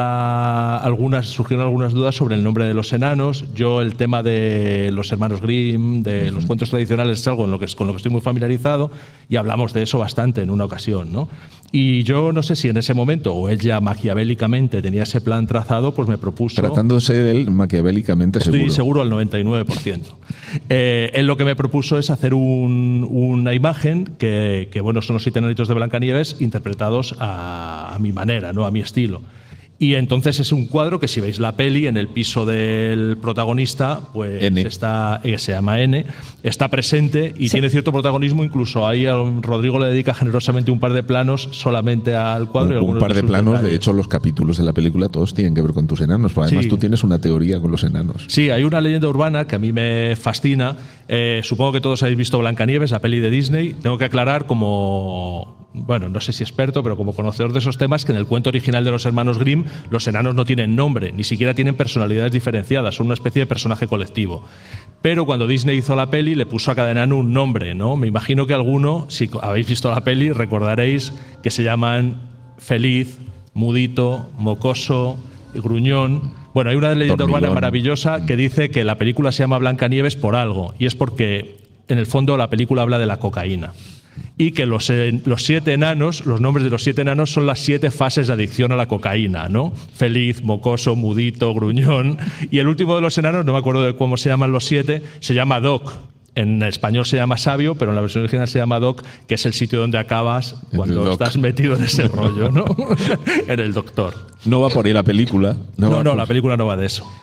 algunas dudas sobre el nombre de los enanos. Yo el tema de los hermanos Grimm, de los cuentos tradicionales, es algo con lo que estoy muy familiarizado y hablamos de eso bastante en una ocasión, ¿no? Y yo no sé si en ese momento, o él ya maquiavélicamente tenía ese plan trazado, pues me propuso... Tratándose de él maquiavélicamente, estoy seguro al 99%. Él lo que me propuso es hacer una imagen que bueno, son los 7 enanitos de Blancanieves interpretados a mi manera, ¿no? A mi estilo. Y entonces es un cuadro que, si veis la peli, en el piso del protagonista, pues se llama N, está presente y tiene cierto protagonismo. Incluso ahí Rodrigo le dedica generosamente un par de planos solamente al cuadro. Un par de planos, detalles. De hecho, los capítulos de la película todos tienen que ver con tus enanos. Además, tú tienes una teoría con los enanos. Sí, hay una leyenda urbana que a mí me fascina. Supongo que todos habéis visto Blancanieves, la peli de Disney. Tengo que aclarar bueno, no sé si experto, pero como conocedor de esos temas, que en el cuento original de los hermanos Grimm los enanos no tienen nombre, ni siquiera tienen personalidades diferenciadas, son una especie de personaje colectivo. Pero cuando Disney hizo la peli le puso a cada enano un nombre, ¿no? Me imagino que alguno, si habéis visto la peli, recordaréis que se llaman Feliz, Mudito, Mocoso, Gruñón. Bueno, hay una leyenda urbana maravillosa que dice que la película se llama Blancanieves por algo, y es porque en el fondo la película habla de la cocaína. Y que los 7 enanos, los nombres de los 7 enanos son las 7 fases de adicción a la cocaína, ¿no? Feliz, Mocoso, Mudito, Gruñón. Y el último de los enanos, no me acuerdo de cómo se llaman los 7, se llama Doc. En español se llama Sabio, pero en la versión original se llama Doc, que es el sitio donde acabas cuando estás metido en ese rollo, ¿no? En el doctor. No va por ahí la película. No, la película no va de eso.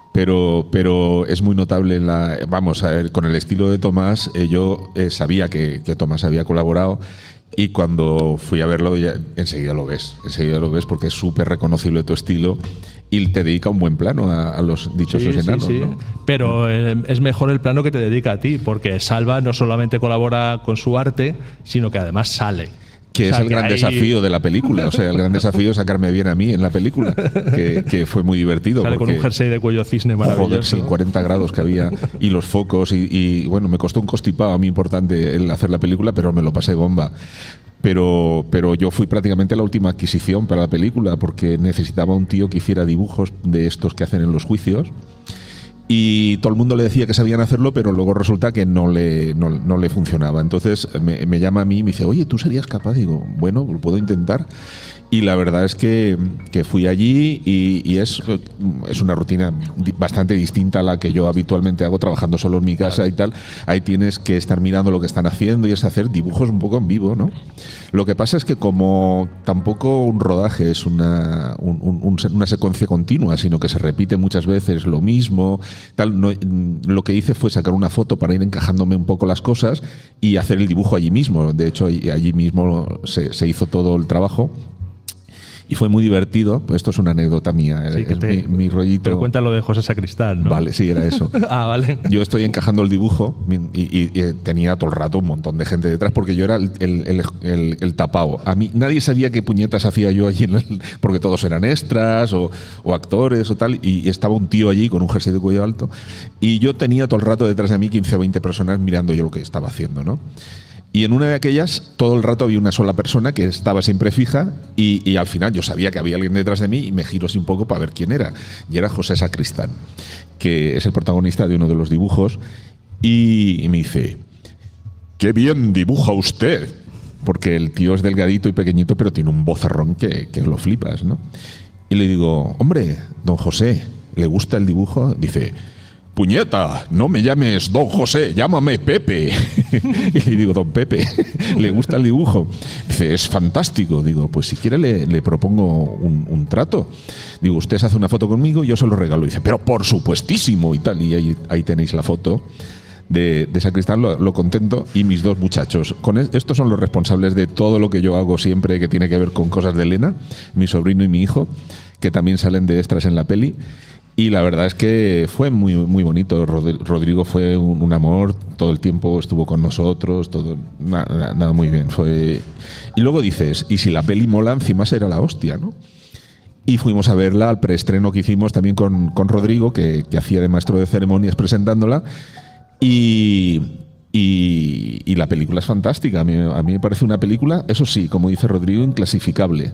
Pero es muy notable vamos a ver, con el estilo de Tomás. Yo sabía que Tomás había colaborado, y cuando fui a verlo enseguida lo ves porque es súper reconocible tu estilo y te dedica un buen plano a los dichosos enanos. Sí. ¿No? Pero es mejor el plano que te dedica a ti, porque Salva no solamente colabora con su arte, sino que además sale. Que es el gran desafío de la película. O sea, el gran desafío es sacarme bien a mí en la película, que fue muy divertido. Sale con un jersey de cuello cisne maravilloso. Joder, sí, 40 grados que había, y los focos, y bueno, me costó un constipado a mí importante el hacer la película, pero me lo pasé bomba. Pero yo fui prácticamente la última adquisición para la película, porque necesitaba un tío que hiciera dibujos de estos que hacen en los juicios. Y todo el mundo le decía que sabían hacerlo, pero luego resulta que no le funcionaba. Entonces me llama a mí y me dice, oye, ¿tú serías capaz? Digo, bueno, lo puedo intentar. Y la verdad es que fui allí y es una rutina bastante distinta a la que yo habitualmente hago trabajando solo en mi casa y tal. Ahí tienes que estar mirando lo que están haciendo y es hacer dibujos un poco en vivo, ¿no? Lo que pasa es que como tampoco un rodaje es una secuencia continua, sino que se repite muchas veces lo mismo, tal, lo que hice fue sacar una foto para ir encajándome un poco las cosas y hacer el dibujo allí mismo. De hecho, allí mismo se hizo todo el trabajo. Y fue muy divertido. Pues esto es una anécdota mía, sí, mi rollito. Pero cuéntalo de José Sacristán, ¿no? Vale, sí, era eso. Vale. Yo estoy encajando el dibujo y tenía todo el rato un montón de gente detrás, porque yo era el tapao. A mí nadie sabía qué puñetas hacía yo allí, porque todos eran extras o actores o tal, y estaba un tío allí con un jersey de cuello alto, y yo tenía todo el rato detrás de mí 15 o 20 personas mirando yo lo que estaba haciendo, ¿no? Y en una de aquellas, todo el rato había una sola persona que estaba siempre fija, y al final yo sabía que había alguien detrás de mí y me giro así un poco para ver quién era. Y era José Sacristán, que es el protagonista de uno de los dibujos, y me dice, ¡qué bien dibuja usted! Porque el tío es delgadito y pequeñito, pero tiene un vozarrón que lo flipas, ¿no? Y le digo, hombre, don José, ¿le gusta el dibujo? Dice, puñeta, no me llames don José, llámame Pepe. Y le digo, don Pepe, ¿le gusta el dibujo? Dice, es fantástico. Digo, pues si quiere le propongo un trato. Digo, usted se hace una foto conmigo y yo se lo regalo. Dice, pero por supuestísimo y tal. Y ahí tenéis la foto de Sacristán, lo contento, y mis dos muchachos. Estos son los responsables de todo lo que yo hago siempre que tiene que ver con cosas de Elena, mi sobrino y mi hijo, que también salen de extras en la peli. Y la verdad es que fue muy, muy bonito. Rodrigo fue un amor, todo el tiempo estuvo con nosotros, todo, nada muy bien. Y luego dices, ¿y si la peli mola, encima será la hostia, ¿no? Y fuimos a verla al preestreno que hicimos también con Rodrigo, que hacía de maestro de ceremonias presentándola. Y la película es fantástica. A mí me parece una película, eso sí, como dice Rodrigo, inclasificable.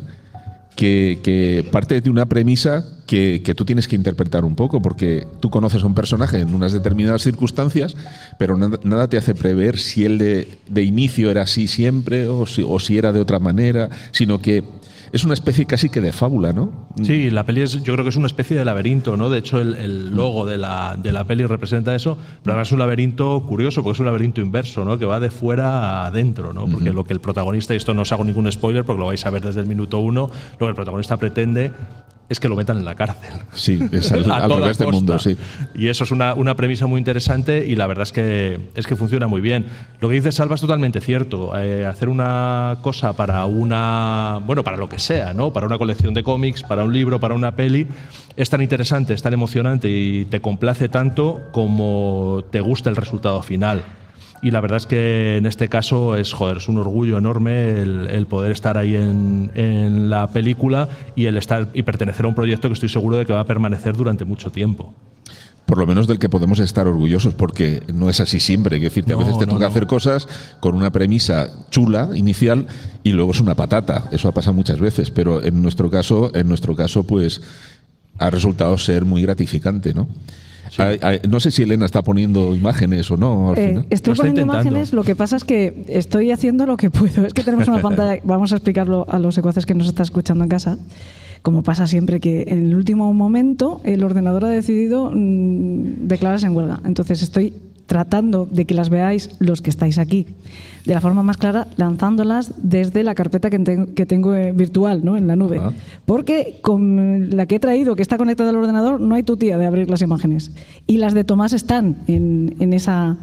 Que parte de una premisa que tú tienes que interpretar un poco, porque tú conoces a un personaje en unas determinadas circunstancias, pero nada te hace prever si él de inicio era así siempre o si era de otra manera, sino que es una especie casi que de fábula, ¿no? Sí, la peli yo creo que es una especie de laberinto, ¿no? De hecho, el logo de la peli representa eso, pero además es un laberinto curioso, porque es un laberinto inverso, ¿no? Que va de fuera a adentro, ¿no? Porque lo que el protagonista, y esto no os hago ningún spoiler porque lo vais a ver desde el minuto 1, lo que el protagonista pretende es que lo metan en la cárcel. Sí, es al revés del mundo, sí. Y eso es una premisa muy interesante y la verdad es que funciona muy bien. Lo que dice Salva es totalmente cierto. Hacer una cosa para para lo que sea, ¿no? Para una colección de cómics, para un libro, para una peli, es tan interesante, es tan emocionante y te complace tanto como te gusta el resultado final. Y la verdad es que en este caso es un orgullo enorme el poder estar ahí en la película y pertenecer a un proyecto que estoy seguro de que va a permanecer durante mucho tiempo. Por lo menos del que podemos estar orgullosos, porque no es así siempre. Quiero decirte, a veces te toca hacer cosas con una premisa chula, inicial, y luego es una patata. Eso ha pasado muchas veces, pero en nuestro caso, pues ha resultado ser muy gratificante, ¿no? Sí. No sé si Elena está poniendo imágenes o no. Al final. Estoy poniendo imágenes, lo que pasa es que estoy haciendo lo que puedo. Es que tenemos una pantalla, vamos a explicarlo a los secuaces que nos están escuchando en casa. Como pasa siempre, que en el último momento el ordenador ha decidido declararse en huelga. Entonces estoy tratando de que las veáis los que estáis aquí de la forma más clara, lanzándolas desde la carpeta que tengo virtual, ¿no? En la nube. Porque con la que he traído, que está conectada al ordenador, no hay tutía de abrir las imágenes. Y las de Tomás están en esa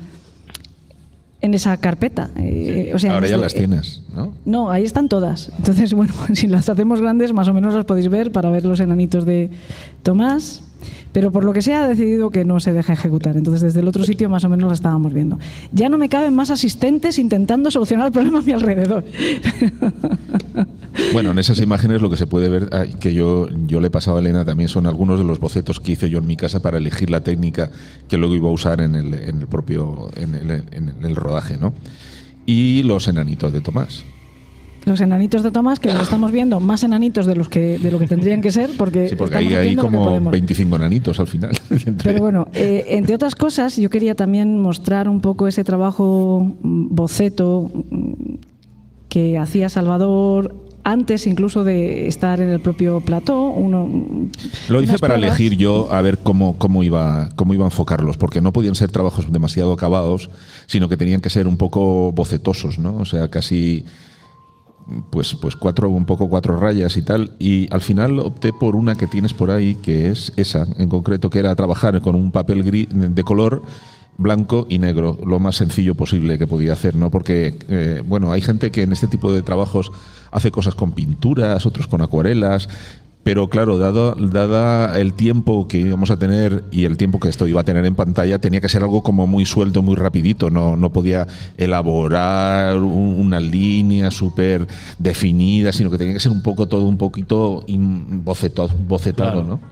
carpeta. O sea, ahora ya las tienes, ¿no? No, ahí están todas. Entonces, bueno, si las hacemos grandes, más o menos las podéis ver para ver los enanitos de Tomás. Pero por lo que sea ha decidido que no se deja ejecutar. Entonces, desde el otro sitio más o menos la estábamos viendo. Ya no me caben más asistentes intentando solucionar el problema a mi alrededor. Bueno, en esas imágenes lo que se puede ver, que yo le he pasado a Elena también, son algunos de los bocetos que hice yo en mi casa para elegir la técnica que luego iba a usar en el rodaje, ¿no? Y los enanitos de Tomás. Los enanitos de Tomás, que los estamos viendo más enanitos de lo que tendrían que ser, porque sí, porque hay como 25 enanitos al final. Pero bueno, entre otras cosas, yo quería también mostrar un poco ese trabajo boceto que hacía Salvador antes incluso de estar en el propio plató. Lo hice para elegir yo a ver cómo iba a enfocarlos, porque no podían ser trabajos demasiado acabados, sino que tenían que ser un poco bocetosos, ¿no? O sea, casi pues cuatro rayas y tal, y al final opté por una que tienes por ahí, que es esa en concreto, que era trabajar con un papel gris de color blanco y negro, lo más sencillo posible que podía hacer, ¿no? Porque bueno, hay gente que en este tipo de trabajos hace cosas con pinturas, otros con acuarelas, pero claro, dada el tiempo que íbamos a tener y el tiempo que esto iba a tener en pantalla, tenía que ser algo como muy suelto, muy rapidito. No podía elaborar una línea súper definida, sino que tenía que ser un poquito bocetado, ¿no?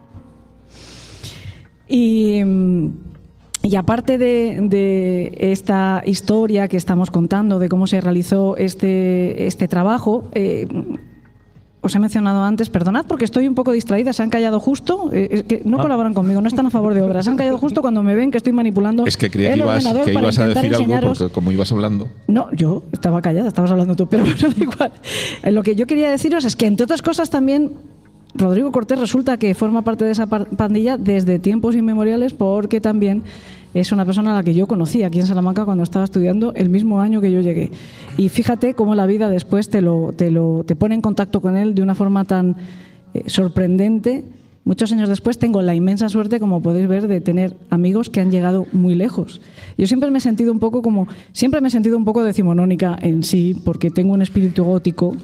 Y aparte de esta historia que estamos contando, de cómo se realizó este trabajo, os he mencionado antes, perdonad porque estoy un poco distraída, se han callado justo, que no colaboran conmigo, no están a favor de obras, se han callado justo cuando me ven que estoy manipulando. Es que creía que ibas a decir algo, porque como ibas hablando. No, yo estaba callada, estabas hablando tú, pero bueno, da igual. Lo que yo quería deciros es que, entre otras cosas, también Rodrigo Cortés resulta que forma parte de esa pandilla desde tiempos inmemoriales, porque también es una persona a la que yo conocí aquí en Salamanca cuando estaba estudiando el mismo año que yo llegué. Y fíjate cómo la vida después te pone en contacto con él de una forma tan sorprendente. Muchos años después tengo la inmensa suerte, como podéis ver, de tener amigos que han llegado muy lejos. Yo siempre me he sentido un poco decimonónica en sí, porque tengo un espíritu gótico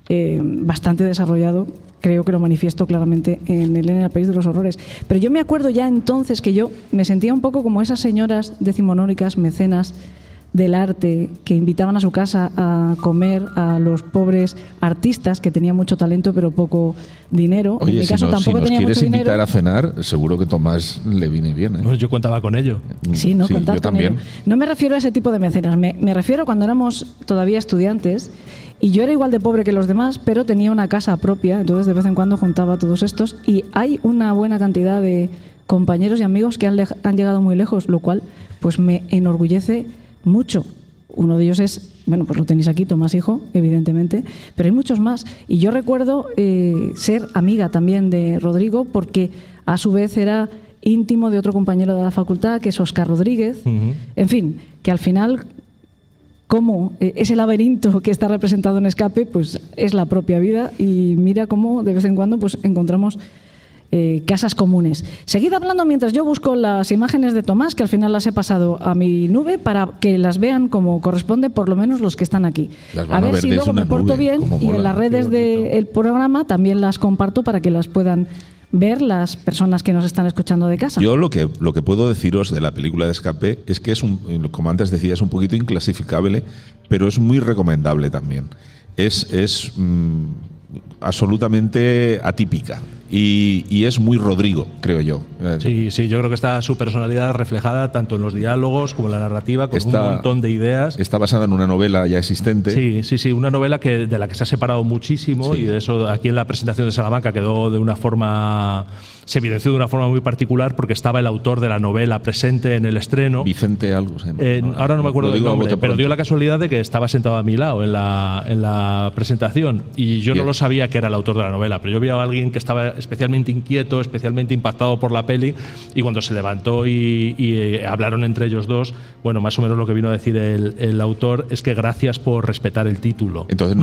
bastante desarrollado. Creo que lo manifiesto claramente en Elena, el país de los horrores. Pero yo me acuerdo ya entonces que yo me sentía un poco como esas señoras decimonónicas, mecenas del arte, que invitaban a su casa a comer a los pobres artistas que tenían mucho talento pero poco dinero. Oye, en mi caso tampoco si nos tenía quieres mucho invitar dinero. a cenar, seguro que Tomás le viene bien. Pues yo contaba con ello. Sí, no, contad yo con también. ello. No me refiero a ese tipo de mecenas, me refiero a cuando éramos todavía estudiantes y yo era igual de pobre que los demás, pero tenía una casa propia, entonces de vez en cuando juntaba a todos estos y hay una buena cantidad de compañeros y amigos que han llegado muy lejos, lo cual pues me enorgullece mucho. Uno de ellos es, bueno, pues lo tenéis aquí, Tomás Hijo, evidentemente, pero hay muchos más. Y yo recuerdo ser amiga también de Rodrigo porque a su vez era íntimo de otro compañero de la facultad, que es Óscar Rodríguez. En fin, que al final, como ese laberinto que está representado en Escape, pues es la propia vida y mira cómo de vez en cuando pues encontramos casas comunes. Seguid hablando mientras yo busco las imágenes de Tomás, que al final las he pasado a mi nube para que las vean como corresponde, por lo menos los que están aquí. Las A van a ver ver si desde luego me una porto nube, bien cómo y en mola, las qué redes del programa también las comparto para que las puedan ver las personas que nos están escuchando de casa. Yo lo que puedo deciros de la película de Escape es que es, como antes decía, es un poquito inclasificable, pero es muy recomendable también. Es absolutamente atípica y es muy Rodrigo, creo yo. Sí, yo creo que está su personalidad reflejada tanto en los diálogos como en la narrativa, con un montón de ideas. Está basada en una novela ya existente. Sí, una novela de la que se ha separado muchísimo, y de eso aquí en la presentación de Salamanca quedó se evidenció de una forma muy particular porque estaba el autor de la novela presente en el estreno. Vicente algo. Ahora no me acuerdo del nombre, pero dio la casualidad de que estaba sentado a mi lado en la presentación y yo no lo sabía que era el autor de la novela, pero yo vi a alguien que estaba especialmente inquieto, especialmente impactado por la peli, y cuando se levantó y hablaron entre ellos dos, bueno, más o menos lo que vino a decir el autor es que gracias por respetar el título. Entonces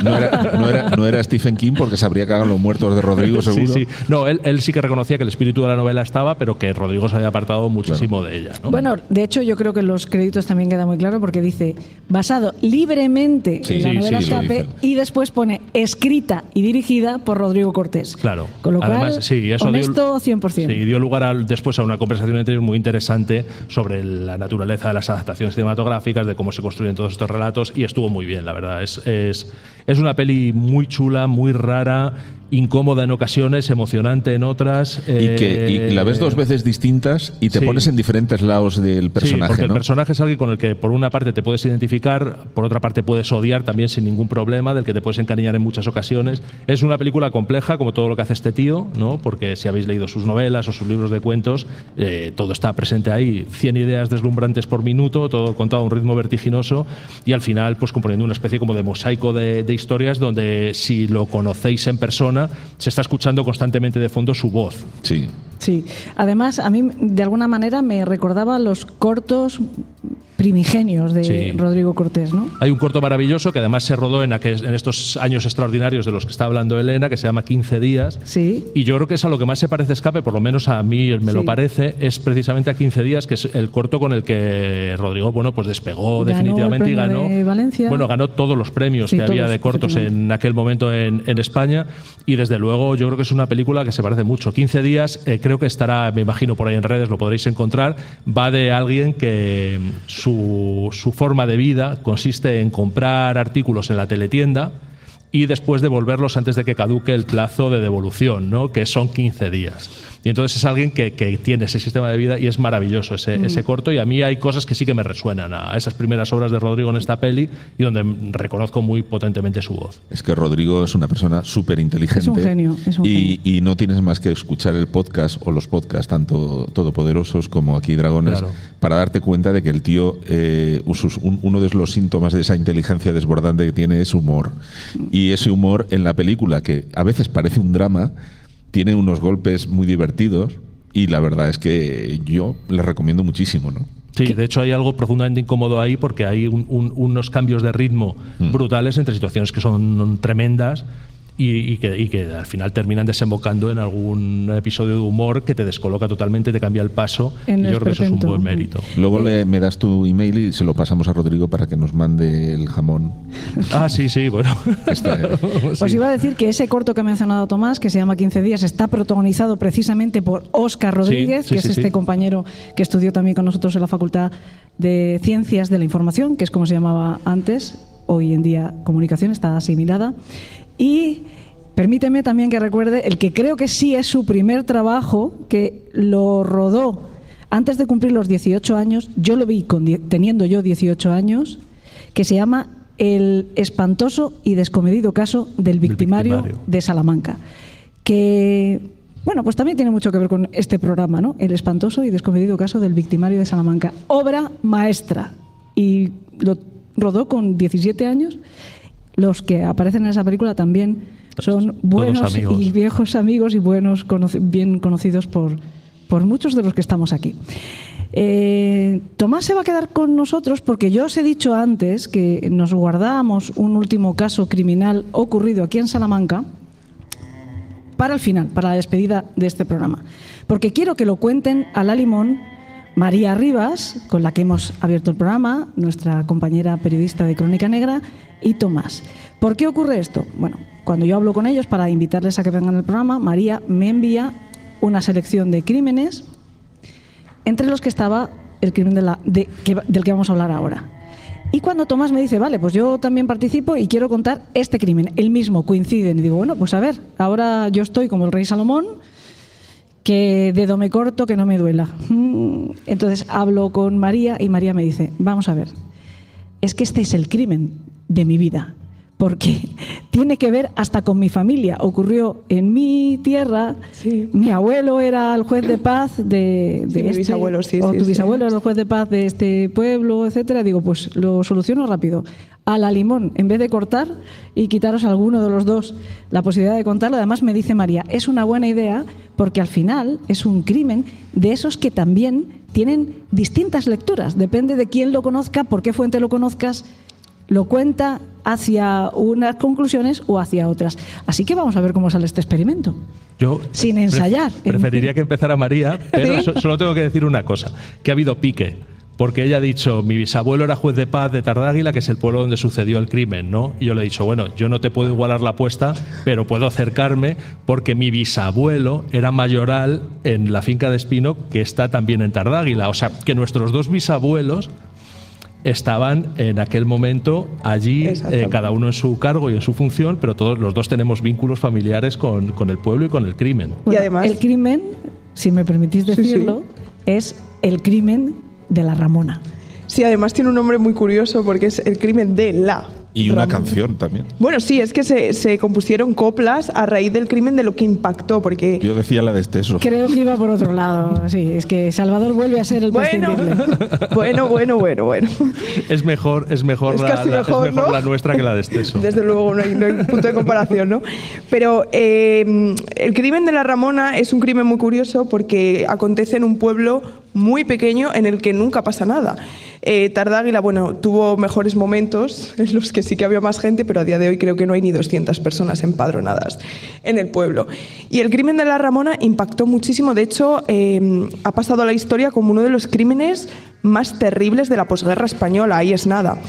no era Stephen King, porque sabría que hagan los muertos de Rodrigo, seguro. Sí. No, él sí que reconocía que el espíritu de la novela estaba, pero que Rodrigo se había apartado muchísimo de ella, ¿no? Bueno, de hecho yo creo que en los créditos también queda muy claro porque dice basado libremente en la novela Escape y después pone escrita y dirigida por Rodrigo Cortés. Claro. Con lo Además, cual, eso honesto 100%. Sí, dio lugar después a una conversación entre ellos muy interesante sobre la naturaleza de las adaptaciones cinematográficas, de cómo se construyen todos estos relatos, y estuvo muy bien, la verdad. Es una peli muy chula, muy rara, incómoda en ocasiones, emocionante en otras. Y la ves dos veces distintas y te pones en diferentes lados del personaje. Sí, porque ¿no? el personaje es alguien con el que por una parte te puedes identificar, por otra parte puedes odiar también sin ningún problema, del que te puedes encariñar en muchas ocasiones. Es una película compleja, como todo lo que hace este tío, ¿no? Porque si habéis leído sus novelas o sus libros de cuentos, todo está presente ahí. 100 ideas deslumbrantes por minuto, todo contado a un ritmo vertiginoso, y al final pues componiendo una especie como de mosaico de historias donde, si lo conocéis en persona, se está escuchando constantemente de fondo su voz. Sí. Sí. Además, a mí de alguna manera me recordaba los cortos primigenios de Rodrigo Cortés, ¿no? Hay un corto maravilloso que además se rodó en estos años extraordinarios de los que está hablando Elena, que se llama 15 días. Sí. Y yo creo que es a lo que más se parece Escape, por lo menos a mí me lo parece, es precisamente a 15 días, que es el corto con el que Rodrigo, bueno, pues despegó definitivamente y ganó. De Valencia. Bueno, ganó todos los premios que había de cortos en aquel momento en España, y desde luego yo creo que es una película que se parece mucho. 15 días, creo que estará, me imagino, por ahí en redes, lo podréis encontrar. Va de alguien que su forma de vida consiste en comprar artículos en la teletienda y después devolverlos antes de que caduque el plazo de devolución, ¿no? Que son 15 días. Y entonces es alguien que tiene ese sistema de vida, y es maravilloso ese corto, y a mí hay cosas que sí que me resuenan a esas primeras obras de Rodrigo en esta peli, y donde reconozco muy potentemente su voz. Es que Rodrigo es una persona súper inteligente. Es un genio. Y no tienes más que escuchar el podcast o los podcasts, tanto todopoderosos como Aquí Dragones, para darte cuenta de que el tío, uno de los síntomas de esa inteligencia desbordante que tiene es humor. Y ese humor en la película, que a veces parece un drama, tiene unos golpes muy divertidos, y la verdad es que yo les recomiendo muchísimo, ¿no? Sí, de hecho hay algo profundamente incómodo ahí, porque hay unos cambios de ritmo brutales entre situaciones que son tremendas y que al final terminan desembocando en algún episodio de humor que te descoloca totalmente, te cambia el paso. En Y yo creo que eso es un esperpento. buen mérito. Luego me das tu email y se lo pasamos a Rodrigo para que nos mande el jamón. Ah, sí, bueno. Os iba a decir que ese corto que ha mencionado Tomás, que se llama 15 días, está protagonizado precisamente por Óscar Rodríguez, Sí, que sí, es este sí. compañero que estudió también con nosotros en la Facultad de Ciencias de la Información, que es como se llamaba antes, hoy en día Comunicación, está asimilada. Y permíteme también que recuerde el que creo que sí es su primer trabajo, que lo rodó antes de cumplir los 18 años, yo lo vi teniendo yo 18 años, que se llama El espantoso y descomedido caso del victimario de Salamanca, que, bueno, pues también tiene mucho que ver con este programa, ¿no? El espantoso y descomedido caso del victimario de Salamanca. Obra maestra. Y lo rodó con 17 años. Los que aparecen en esa película también son buenos amigos. y viejos amigos y buenos, bien conocidos por muchos de los que estamos aquí. Tomás se va a quedar con nosotros porque yo os he dicho antes que nos guardábamos un último caso criminal ocurrido aquí en Salamanca para el final, para la despedida de este programa. Porque quiero que lo cuenten a la limón María Rivas, con la que hemos abierto el programa, nuestra compañera periodista de Crónica Negra, y Tomás. ¿Por qué ocurre esto? Bueno, cuando yo hablo con ellos para invitarles a que vengan al programa, María me envía una selección de crímenes, entre los que estaba el crimen del que vamos a hablar ahora. Y cuando Tomás me dice, vale, pues yo también participo y quiero contar este crimen, el mismo, coinciden. Y digo, bueno, pues a ver, ahora yo estoy como el rey Salomón, que dedo me corto, que no me duela. Entonces hablo con María y María me dice, vamos a ver, es que este es el crimen de mi vida, porque tiene que ver hasta con mi familia. Ocurrió en mi tierra, Sí. Mi abuelo era el juez de paz de Sí, mi bisabuelo, sí, o sí, tu sí. bisabuelo era el juez de paz de este pueblo, etcétera. Digo, pues lo soluciono rápido. A la limón, en vez de cortar y quitaros a alguno de los dos la posibilidad de contarlo. Además me dice María, es una buena idea porque al final es un crimen de esos que también tienen distintas lecturas. Depende de quién lo conozca, por qué fuente lo conozcas, lo cuenta hacia unas conclusiones o hacia otras. Así que vamos a ver cómo sale este experimento. Yo Sin ensayar. Preferiría que empezara María, pero ¿Sí? solo tengo que decir una cosa, que ha habido pique. Porque ella ha dicho, mi bisabuelo era juez de paz de Tardáguila, que es el pueblo donde sucedió el crimen, ¿no? Y yo le he dicho, bueno, yo no te puedo igualar la apuesta, pero puedo acercarme porque mi bisabuelo era mayoral en la finca de Espino, que está también en Tardáguila. O sea, que nuestros dos bisabuelos estaban en aquel momento allí, Exactamente. cada uno en su cargo y en su función, pero todos los dos tenemos vínculos familiares con el pueblo y con el crimen. Bueno, además- el crimen, si me permitís Sí, decirlo, es el crimen de la Ramona. Sí, además tiene un nombre muy curioso porque es el crimen de la Y una Ramona. canción también. Bueno, sí, es que se compusieron coplas a raíz del crimen de lo que impactó, porque... Yo decía la de Esteso. Creo que iba por otro lado. Sí, es que Salvador vuelve a ser el Bueno, prescindible. bueno. Es mejor, Es casi mejor, ¿no? la nuestra que la de Esteso. Desde luego, no hay punto de comparación, ¿no? Pero el crimen de la Ramona es un crimen muy curioso porque acontece en un pueblo muy pequeño en el que nunca pasa nada. Tardáguila, bueno, tuvo mejores momentos en los que sí que había más gente, pero a día de hoy creo que no hay ni 200 personas empadronadas en el pueblo. Y el crimen de la Ramona impactó muchísimo. De hecho, ha pasado a la historia como uno de los crímenes más terribles de la posguerra española. Ahí es nada.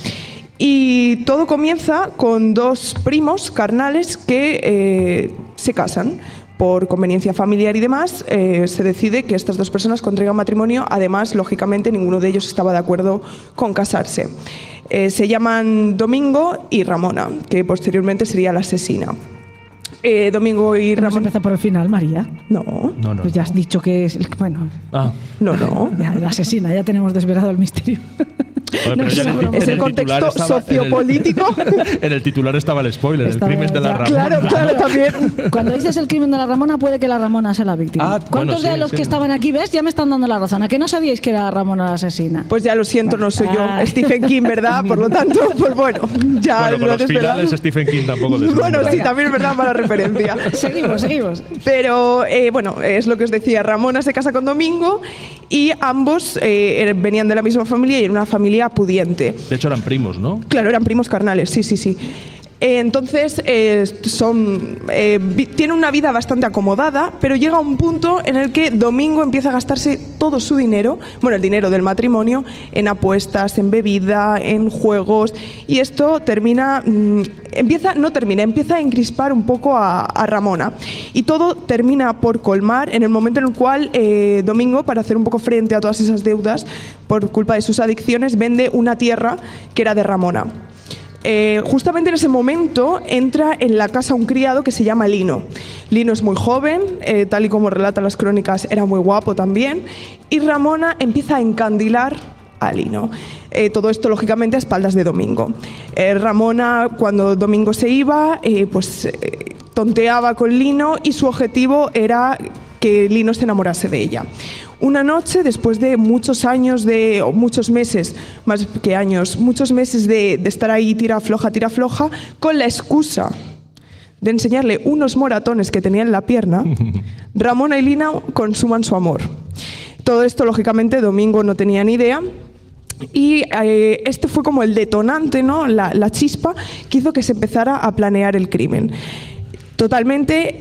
Y todo comienza con dos primos carnales que se casan. Por conveniencia familiar y demás, se decide que estas dos personas contraigan matrimonio. Además, lógicamente, ninguno de ellos estaba de acuerdo con casarse. Se llaman Domingo y Ramona, que posteriormente sería la asesina. Domingo y Vamos a Ramona... empezar por el final, María. No, No. Pues ya has dicho que es... Bueno, Ah. no. ya, la asesina, ya tenemos desvelado el misterio. Joder, No, pero es ya una en broma. Es el titular contexto estaba- sociopolítico. En el titular estaba el spoiler, Estaba el crimen de la ya- Ramona. Claro, también. Cuando dices el crimen de la Ramona, puede que la Ramona sea la víctima. Ah, ¿Cuántos bueno, de sí, los sí. que estaban aquí, ves, ya me están dando la razón? ¿A que no sabíais que era Ramona la asesina? Pues ya lo siento, no soy yo. Ah. Stephen King, ¿verdad? Por lo tanto, pues bueno, ya Bueno, con lo he los desvelado. finales Stephen King tampoco deslumbra. Bueno, sí, también es verdad, mala referencia. Seguimos. Pero bueno, es lo que os decía, Ramona se casa con Domingo y ambos venían de la misma familia y era una familia pudiente. De hecho eran primos, ¿no? Claro, eran primos carnales, sí. Entonces, tiene una vida bastante acomodada, pero llega un punto en el que Domingo empieza a gastarse todo su dinero, bueno, el dinero del matrimonio, en apuestas, en bebida, en juegos, y esto empieza a encrispar un poco a Ramona. Y todo termina por colmar en el momento en el cual Domingo, para hacer un poco frente a todas esas deudas, por culpa de sus adicciones, vende una tierra que era de Ramona. Justamente en ese momento entra en la casa un criado que se llama Lino. Lino es muy joven, tal y como relatan las crónicas, era muy guapo también, y Ramona empieza a encandilar a Lino. Todo esto, lógicamente, a espaldas de Domingo. Ramona, cuando Domingo se iba, tonteaba con Lino y su objetivo era que Lino se enamorase de ella. Una noche, después de muchos meses de estar ahí tira afloja, con la excusa de enseñarle unos moratones que tenía en la pierna, Ramona y Lino consuman su amor. Todo esto, lógicamente, Domingo no tenía ni idea. Y este fue como el detonante, ¿no? La chispa que hizo que se empezara a planear el crimen. Totalmente,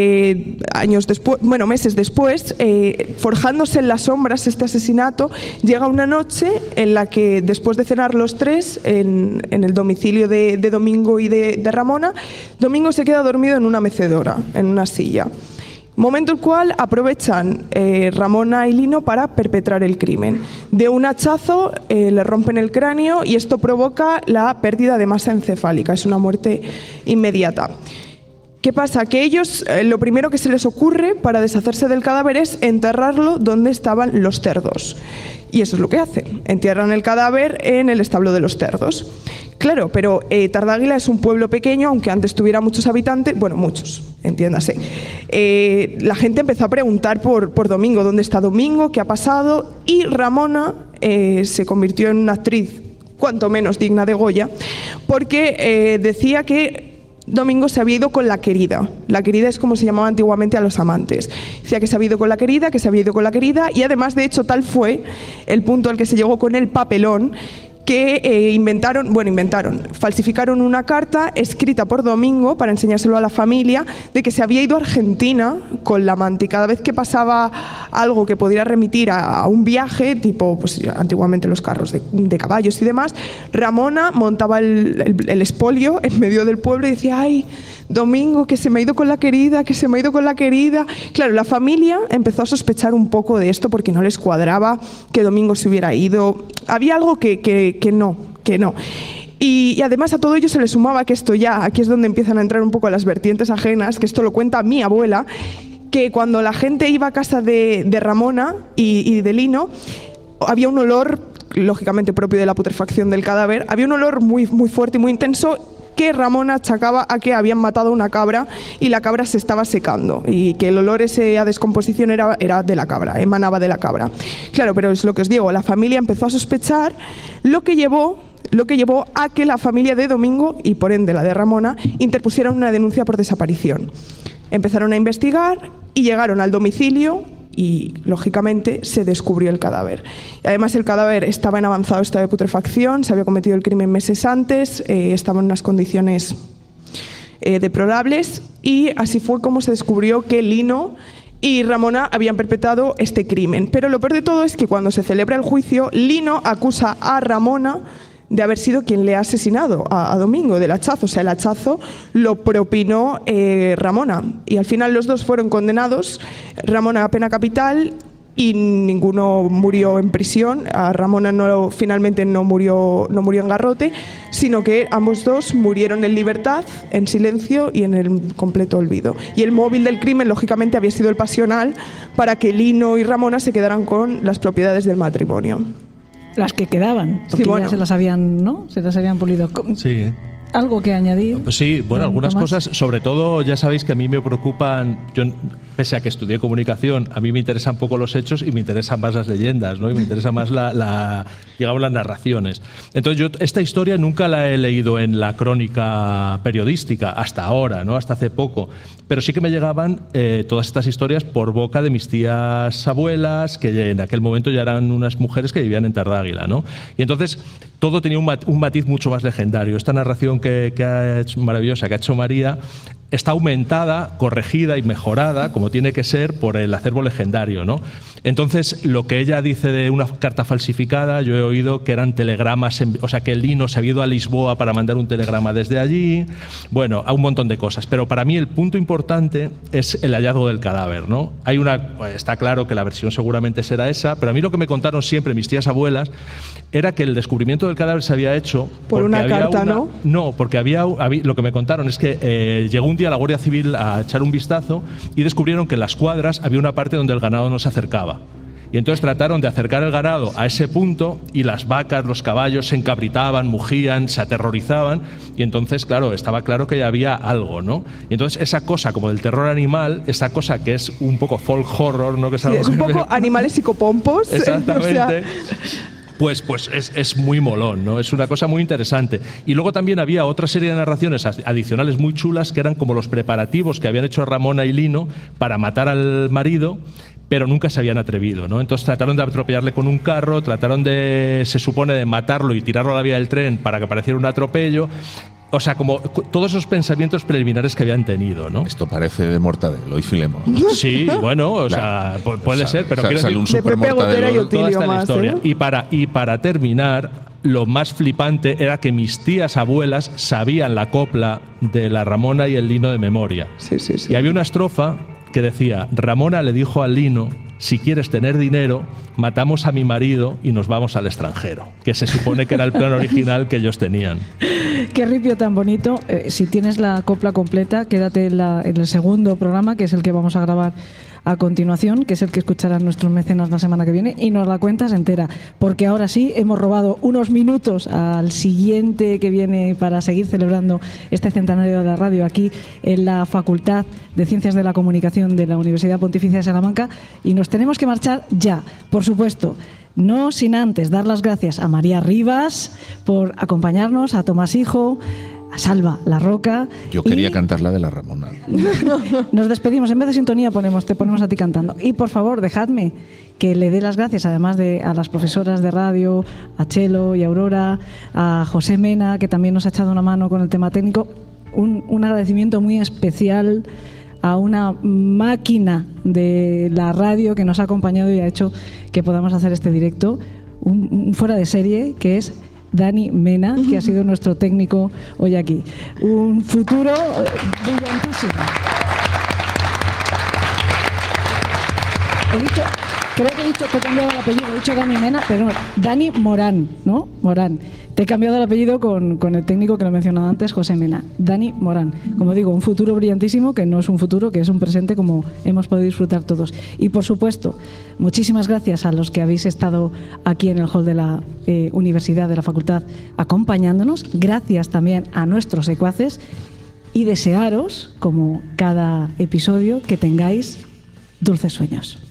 meses después, forjándose en las sombras este asesinato, llega una noche en la que, después de cenar los tres en el domicilio de Domingo y de Ramona, Domingo se queda dormido en una mecedora, en una silla. Momento el cual aprovechan Ramona y Lino para perpetrar el crimen. De un hachazo le rompen el cráneo y esto provoca la pérdida de masa encefálica, es una muerte inmediata. ¿Qué pasa? Que ellos, lo primero que se les ocurre para deshacerse del cadáver es enterrarlo donde estaban los cerdos. Y eso es lo que hacen, entierran el cadáver en el establo de los cerdos. Claro, pero Tardáguila es un pueblo pequeño, aunque antes tuviera muchos habitantes, bueno, muchos, entiéndase. La gente empezó a preguntar por Domingo, ¿dónde está Domingo? ¿Qué ha pasado? Y Ramona se convirtió en una actriz cuanto menos digna de Goya, porque decía que Domingo se había ido con la querida. La querida es como se llamaba antiguamente a los amantes. Decía que se había ido con la querida, y además, de hecho, tal fue el punto al que se llegó con el papelón, que falsificaron una carta escrita por Domingo para enseñárselo a la familia de que se había ido a Argentina con la amante, y cada vez que pasaba algo que pudiera remitir a un viaje, tipo pues antiguamente los carros de caballos y demás, Ramona montaba el expolio en medio del pueblo y decía: ¡ay, Domingo, que se me ha ido con la querida, que se me ha ido con la querida! Claro, la familia empezó a sospechar un poco de esto porque no les cuadraba que Domingo se hubiera ido. Había algo que no. Y además a todo ello se le sumaba que aquí es donde empiezan a entrar un poco las vertientes ajenas, que esto lo cuenta mi abuela, que cuando la gente iba a casa de Ramona y de Lino, había un olor, lógicamente propio de la putrefacción del cadáver, había un olor muy, muy fuerte y muy intenso, que Ramona achacaba a que habían matado una cabra y la cabra se estaba secando, y que el olor ese a descomposición era de la cabra, emanaba de la cabra. Claro, pero es lo que os digo, la familia empezó a sospechar, lo que llevó a que la familia de Domingo, y por ende la de Ramona, interpusieran una denuncia por desaparición. Empezaron a investigar y llegaron al domicilio y, lógicamente, se descubrió el cadáver. Además, el cadáver estaba en avanzado estado de putrefacción, se había cometido el crimen meses antes, estaba en unas condiciones deplorables, y así fue como se descubrió que Lino y Ramona habían perpetrado este crimen. Pero lo peor de todo es que cuando se celebra el juicio, Lino acusa a Ramona de haber sido quien le ha asesinado a Domingo, del hachazo. O sea, el hachazo lo propinó Ramona. Y al final los dos fueron condenados, Ramona a pena capital y ninguno murió en prisión. A Ramona finalmente no murió en garrote, sino que ambos dos murieron en libertad, en silencio y en el completo olvido. Y el móvil del crimen, lógicamente, había sido el pasional para que Lino y Ramona se quedaran con las propiedades del matrimonio. Las que quedaban, porque Sí, bueno. ya se las habían, ¿no? Se las habían pulido. Sí. ¿Algo que añadir? Pues sí, bueno, algunas Tomás. cosas, sobre todo, ya sabéis que a mí me preocupan, yo pese a que estudié comunicación, a mí me interesan un poco los hechos y me interesan más las leyendas, ¿no? Y me interesan más digamos, las narraciones. Entonces yo esta historia nunca la he leído en la crónica periodística, hasta ahora, ¿no? Hasta hace poco. Pero sí que me llegaban todas estas historias por boca de mis tías abuelas, que en aquel momento ya eran unas mujeres que vivían en Tardáguila, ¿no? Y entonces todo tenía un matiz mucho más legendario. Esta narración investigación maravillosa que ha hecho María está aumentada, corregida y mejorada, como tiene que ser, por el acervo legendario, ¿no? Entonces, lo que ella dice de una carta falsificada, yo he oído que eran telegramas, o sea, que el Lino se había ido a Lisboa para mandar un telegrama desde allí, bueno, a un montón de cosas. Pero para mí el punto importante es el hallazgo del cadáver, ¿no? Está claro que la versión seguramente será esa, pero a mí lo que me contaron siempre mis tías abuelas era que el descubrimiento del cadáver se había hecho por una carta, ¿no? No, porque lo que me contaron es que llegó un día la Guardia Civil a echar un vistazo y descubrieron que en las cuadras había una parte donde el ganado no se acercaba. Y entonces trataron de acercar el ganado a ese punto y las vacas, los caballos se encabritaban, mugían, se aterrorizaban y entonces, claro, estaba claro que ya había algo, ¿no? Y entonces esa cosa como del terror animal, esa cosa que es un poco folk horror, ¿no? Que es, algo es un poco animales psicopompos. Exactamente. O sea, Pues es muy molón, ¿no? Es una cosa muy interesante. Y luego también había otra serie de narraciones adicionales muy chulas que eran como los preparativos que habían hecho Ramona y Lino para matar al marido, pero nunca se habían atrevido, ¿no? Entonces trataron de atropellarle con un carro, trataron se supone, de matarlo y tirarlo a la vía del tren para que pareciera un atropello. O sea, como todos esos pensamientos preliminares que habían tenido, ¿no? Esto parece de Mortadelo y Filemón. Sí, bueno, o sea, puede ser, pero quiero sale un decir, super Mortadelo. toda esta la historia. Y para terminar, lo más flipante era que mis tías abuelas sabían la copla de la Ramona y el Lino de memoria. Sí. Y había una estrofa que decía: Ramona le dijo al Lino, si quieres tener dinero, matamos a mi marido y nos vamos al extranjero, que se supone que era el plan original que ellos tenían. Qué ripio tan bonito. Si tienes la copla completa, quédate en el segundo programa, que es el que vamos a grabar a continuación, que es el que escucharán nuestros mecenas la semana que viene, y nos la cuentas entera, porque ahora sí hemos robado unos minutos al siguiente que viene para seguir celebrando este centenario de la radio aquí en la Facultad de Ciencias de la Comunicación de la Universidad Pontificia de Salamanca, y nos tenemos que marchar ya, por supuesto. No sin antes dar las gracias a María Rivas por acompañarnos, a Tomás Hijo, a Salva La Roca. Yo quería cantar la de la Ramona. Nos despedimos, en vez de sintonía te ponemos a ti cantando. Y por favor, dejadme que le dé las gracias, además a las profesoras de radio, a Chelo y Aurora, a José Mena, que también nos ha echado una mano con el tema técnico. Un agradecimiento muy especial a una máquina de la radio que nos ha acompañado y ha hecho que podamos hacer este directo, un fuera de serie, que es Dani Mena, que ha sido nuestro técnico hoy aquí. Un futuro brillantísimo. Creo que he dicho que he cambiado el apellido, he dicho Dani Mena, pero no, Dani Morán, ¿no? Morán. Te he cambiado el apellido con el técnico que lo he mencionado antes, José Mena. Dani Morán. Como digo, un futuro brillantísimo, que no es un futuro, que es un presente como hemos podido disfrutar todos. Y por supuesto, muchísimas gracias a los que habéis estado aquí en el hall de la Universidad, de la Facultad, acompañándonos. Gracias también a nuestros secuaces y desearos, como cada episodio, que tengáis dulces sueños.